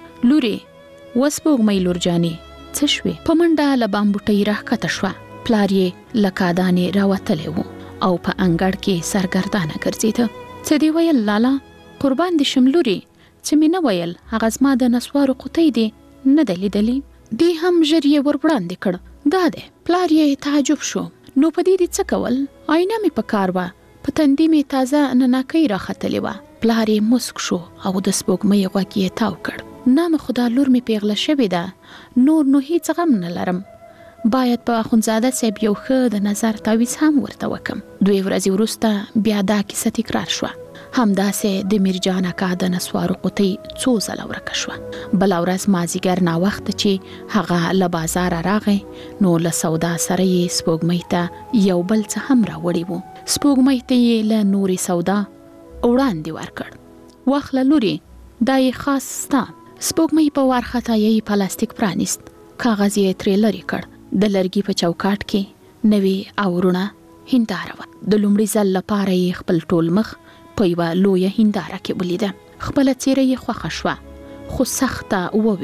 Speaker 12: لورې وسپوږمۍ لور جانې څه شوې په منډه له بامبوټۍ راښکته شوه پلار یې له کادانې راوتلی و او په انګړ کې سرګردانه ګرځېده څه دې ویل لالا قربان دې شم لورې چې مې نه ویل هغه زما د نسوارو قطۍ دې نه ده لیدلې دې هم ژر یې ور وړاندې کړ دا دی پلار یې تعجب شو نو په دې دې څه کول آینه مې په کار وه په تندي مې تازه نناکۍ راختلې وه پلار یې مسک شو او د سپوږمۍ غوږ یې تاو کړ نام خدا لور می پیغله شوې ده نور نو هیڅ غم نه لرم باید په اخوندزاده صاحب یو ښه د نظر تعویض هم ورته وکم دوی ورځې وروسته بیا دا کیسه تکرار شوه همداسې د میرجان اکا د نسوارو قطۍ څو ځله ورکه شوه بله ورځ مازدیګر ناوخته چې هغه له بازاره راغی نو له سودا سره یې سپوږمۍ ته یو بل څه هم راوړي وو سپوږمۍ ته یې له نورې سودا وړاندې ورکړ واخله لورې دا یې خاص ستا سپوږمۍ په وارخطایۍ پلاستیک پرانیست کاغذ یې ترې لرې کړ د لرګي په چوکاټ کې نوې او رڼه هنداره وه د لومړي ځل لپاره یې خپل ټول مخ په یوه لویه هنداره کې ولیده خپله څیره یې خوښه شوه خو سخته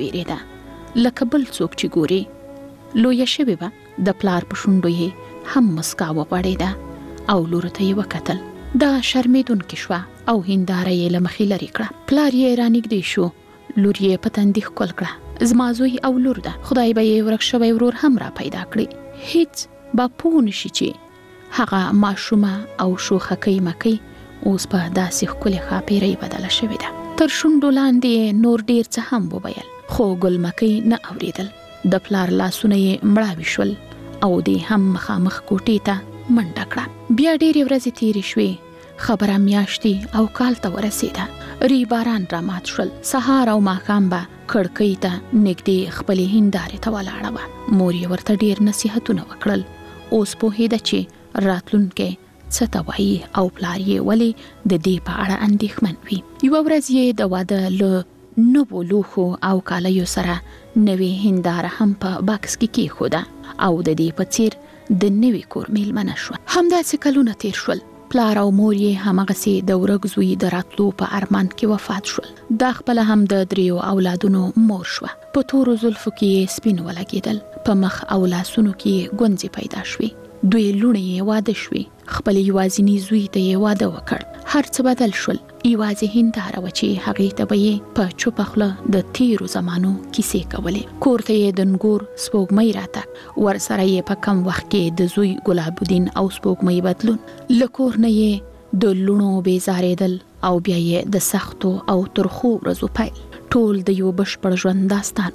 Speaker 12: وویرېده لکه بل څوک چې ګوري لویه شوې وه د پلار په شونډو یې هم مسکا وغوړېده او لور ته یې وکتل دا شرمېدونکې شوه او هنداره یې له مخې لرې کړه پلار یې رانږدې شو لور یې په تندي ښکل کړه زما زوی او لور ده خدای به یې ورک شوی ورور هم را پیدا کړي هیڅ به پوه نشي چې هغه ماشومه او شوخکۍ مکۍ اوس په داسې ښکلې ښاپېرۍ بدله شوې ده تر شونډو لاندې نور ډیر څه هم وویل خو ګل مکۍ نه اورېدل د پلار لاسونه یې مړاوي شول او دی هم مخامخ کوټې ته منډه کړه بیا ډېرې ورځې تېرې شوې خبره میاشتې او کال ته ورسېده ری باران را مات شول سهار او ماښام به کړکۍ ته نږدې خپلې هندارې ته ولاړه وه مور یې ورته ډېر نصیحتونه وکړل اوس پوهېده چې راتلونکی څه ته وایي او پلار یې ولې د دې په اړه اندېښمن وي یوه ورځ یې د واده له نوو لوښو او کالیو سره نوې هنداره هم په بکس کې کېښوده او د دې په څېر د نوي کور میلمنه شوه همداسې کلونه تېر شول پلار او مور یې همغسې د ورک زوی د راتلو په ارمان کې وفات شول دا خپله هم د دریو اولادونو مور شوه په تورو زلفو کې یې سپین ولګېدل په مخ او لاسونو کې یې ګونځې پیدا شوې دوی لوڼې یې واده شوې خپل یوازیني زوی ته یې واده وکړ هر څه بدل شول یوازې هنداره وه چې هغې ته به یې په چوپه خوله د تیرو زمانو کیسې کولې کور ته یې د نګور سپوږمۍ راتګ ورسره یې په کم وخت کې د زوی ګلاب الدین او سپوږمۍ بدلون له کور نه یې د لوڼو بیزارېدل او بیا یې د سختو او ترخو ورځو پیل ټول د یو بشپړ ژوند داستان و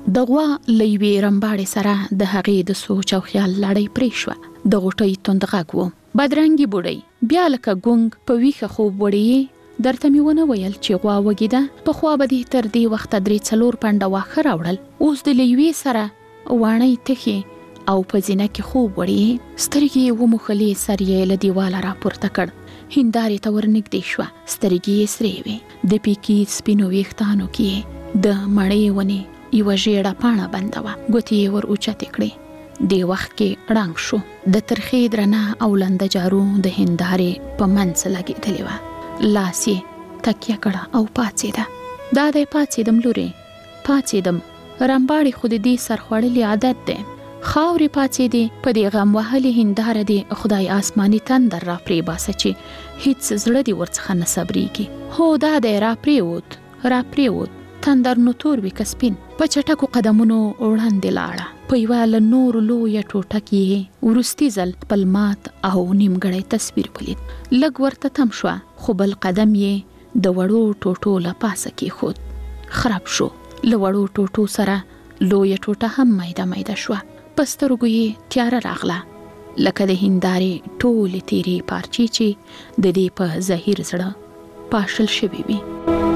Speaker 12: د غوا لوی رمباړې سره د هغې د سوچ او خیال لړۍ پرې شوه. د غوټۍ توند غږ و. بدرنګي بوډۍ بیا لکه ګونګ په ویښه خوب وړي. درته مې ونه ویل چې غوا وږې ده. پخوا به دې تر دې وخته درې څلور پنډه واښه راوړل. اوس د لیوې سره واڼۍ تخې او په زینه کې خوب وړي. سترګې یې وموښلې، سر یې له دیواله راپورته کړ. هندارې ته ورنږدې شوه. سترګې یې سرې وې. د پیکي سپینو ویښتانو کې د مڼې ونې یوه ژیړه پاڼه بنده وه. ګوتې یې ور اوچتې کړې. دې وخت کې ړنګ شو. د ترخې درنه او لنده جارو د هندارې په منځ لګېدلې وه. لاس یې تکیه کړه او پاڅېده. دا دی پاڅېدم لورې، پاڅېدم. رمباړې خو د دې سرخوړلي عادت دی. خاورې پاڅېدې. په دې غم وهلې هنداره دې خدای آسماني تندر را پرې باسه چې هیڅ زړه دې ورڅخه نه صبرېږي. هو دا دی را پرېوت، را پرېوت. تندر نو تور وي که سپین. په چټکو قدمونو وړاندې لاړه. په یوه له نورو لویه ټوټه کې وروستي ځل خپل مات او نیمګړی تصویر ولید. لږ ورته تم شوه، خو بل قدم یې د وړو ټوټو له پاسه کېښود. خراب شو. له وړو ټوټو سره لویه ټوټه هم میده میده شوه. په سترګو یې تیاره راغله، لکه د هندارې ټولې تیرې پارچې چې د دې په زهیر زړه پاشل شوي وي.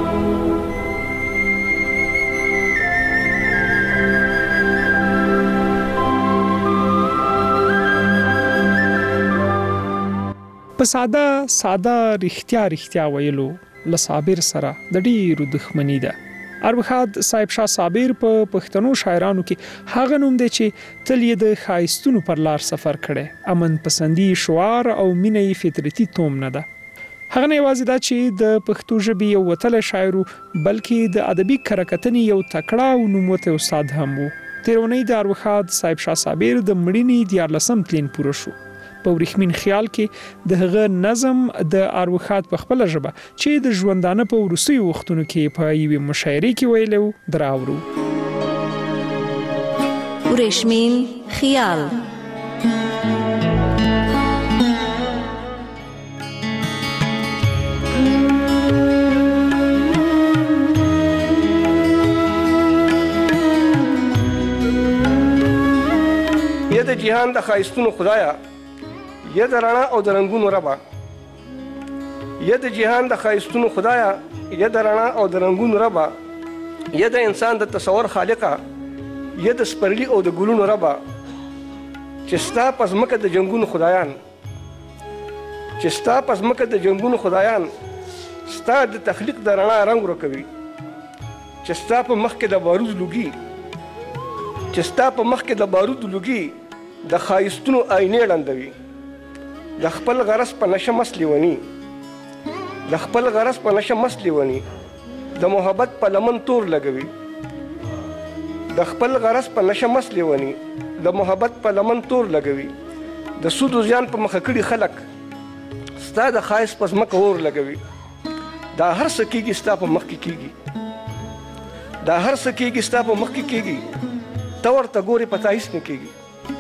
Speaker 9: په ساده ساده رښتیا رښتیا ویلو له صابر سره د ډیرو دښمنی ده. اربخاد صاحب شاه صابر په پښتنو شاعرانو کې هغه نوم دی چې تل یې د ښایستونو پر لار سفر کړي. امن پسندي شعار او مینې فطرتي توم نه ده. هغه نه یوازې دا چې د پښتو ژبې یو وتلی شاعر بلکې د ادبي کرکټنې یو تکړه او نوموتی استاد هم و. تیرونی د اربخاد صاحب شاه صابر د مړینې دیارلسم تلین پوره شو. په ورېښمین خیال کې د هغه نظم د اروخات په خپل ژبه چې د ژوندانه په وروستیو وختونو کې په یوې مشاعرې کې ویلو دراورو.
Speaker 6: ورېښمین خیال.
Speaker 13: یا د جهان د ښایستونو خدایا، یا د رڼا او د رنګونو ربا. یا د جهان د ښایستونو خدایا، یا د رڼا او د رنګونو ربا. یا د انسان د تصور خالقه، یا د سپرلی او د ګلونو ربا. چې ستا په ځمکه د جنګونو خدایان، چې ستا په ځمکه د جنګونو خدایان ستا د تخلیق د رڼا رنګ ورکوي. چې ستا په مخ کې د بارود لوګي، چې ستا په مخ کې د بارود لوګي د ښایستونو آینې ړندوي. د خپل غرض په نشه مست لیوني، د خپل غرض په نشه مست لیوني د محبت په لمن تور لګوي. د خپل غرض په نشه مست لیوني د محبت په لمن تور لګوي. د سود او زیان په مخه کړي خلک ستا د ښایست په ځمکه اور لګوي. دا هر څه کېږي ستا په مخ کې کېږي، دا هر څه کېږي ستا په مخ کې کېږي. ته ورته ګورې په تا هېڅ نه کېږي.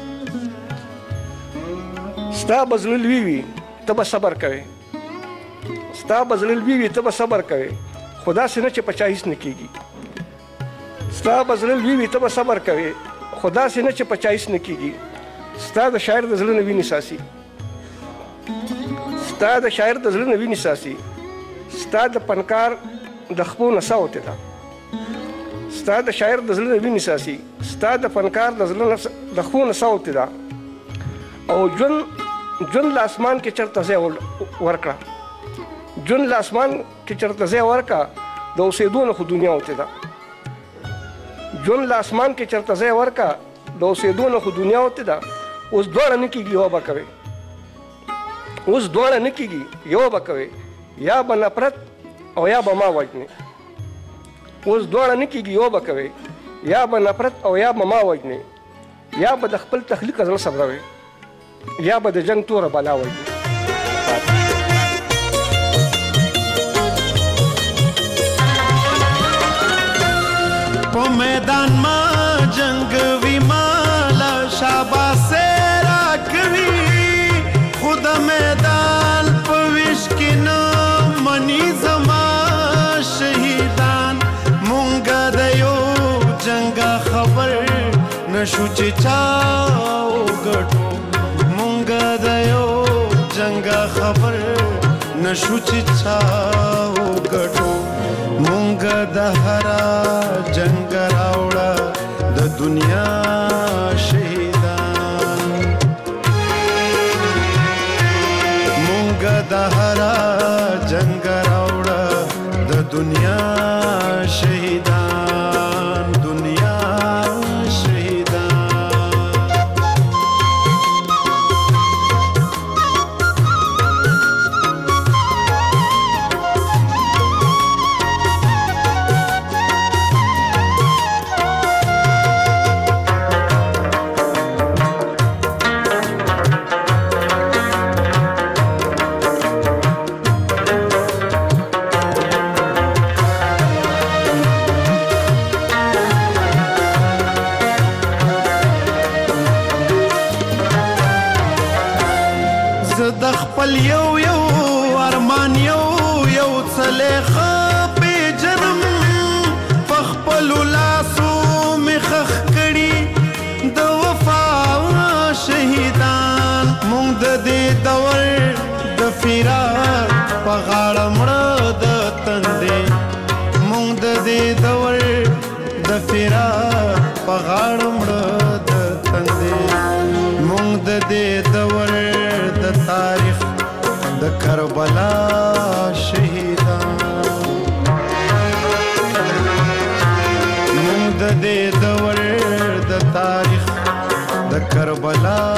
Speaker 13: ستا به زړه لوی وي ته به صبر کوې، ستا به زړه لوی وي ته به صبر کوې، خو داسې نه چې په چا هېڅ نه کېږي. ستا به زړه لوی وي ته به صبر کوې، خو داسې نه چې په چا هېڅ نه کېږي. ستا د شاعر د زړه نه وینې ساسي، ستا د شاعر د زړه نه وینې ساسي. ستا د فنکار د خپو نڅا وتې ده، ستا د شاعر د زړه نه وینې ساسي. ستا د فنکار د زړه د خپو نڅا وتې ده. او ژوند ژوند له اسمان کې چرته ځای ورکړه، ژوند له اسمان کې چرته ځای ورکړه د اوسېدو نه خو دنیا وتې ده. ژوند له اسمان کې چرته ځای ورکړه د اوسېدو نه خو دنیا وتې ده. اوس دواړه نه کېږي یوه به کوې، اوس دواړه نه کېږي یوه به کوې، یا به نفرت او یا به ما وژنې. اوس دواړه نه کېږي یوه به کوې، یا به نفرت او یا به ما وژنې. یا به د خپل تخلیق زړه صبروې، یا به د جنگ توره بلا وژنې.
Speaker 21: په میدان ما جنگ وی مالا شاباسه راکوي، خود میدان په ویش کې نه منی زما شهیدان. مونږ د یو جنګ خبر نشو چې چا وګټو مونږ د یو جنګ خبر نشو چې چا وګټو مونږ د هرا جنگ راوړه د دنیا شهیدان مونږ د هرا جنگ راوړه د دنیا شهیدان دنیا خپل یو یو ارمان یو یو څلېخه پیژنم په خپلو لاسو مې خښ کړي د وفا شهیدان مونږ د دې دور د فراق په غاړه مړه د تندې مونږ د دې دور د فراق په غاړه مړه د تندې مونږ د دې دور د تاریخ د کربلا شهیدان مونږ د دې دور د تاریخ د کربلا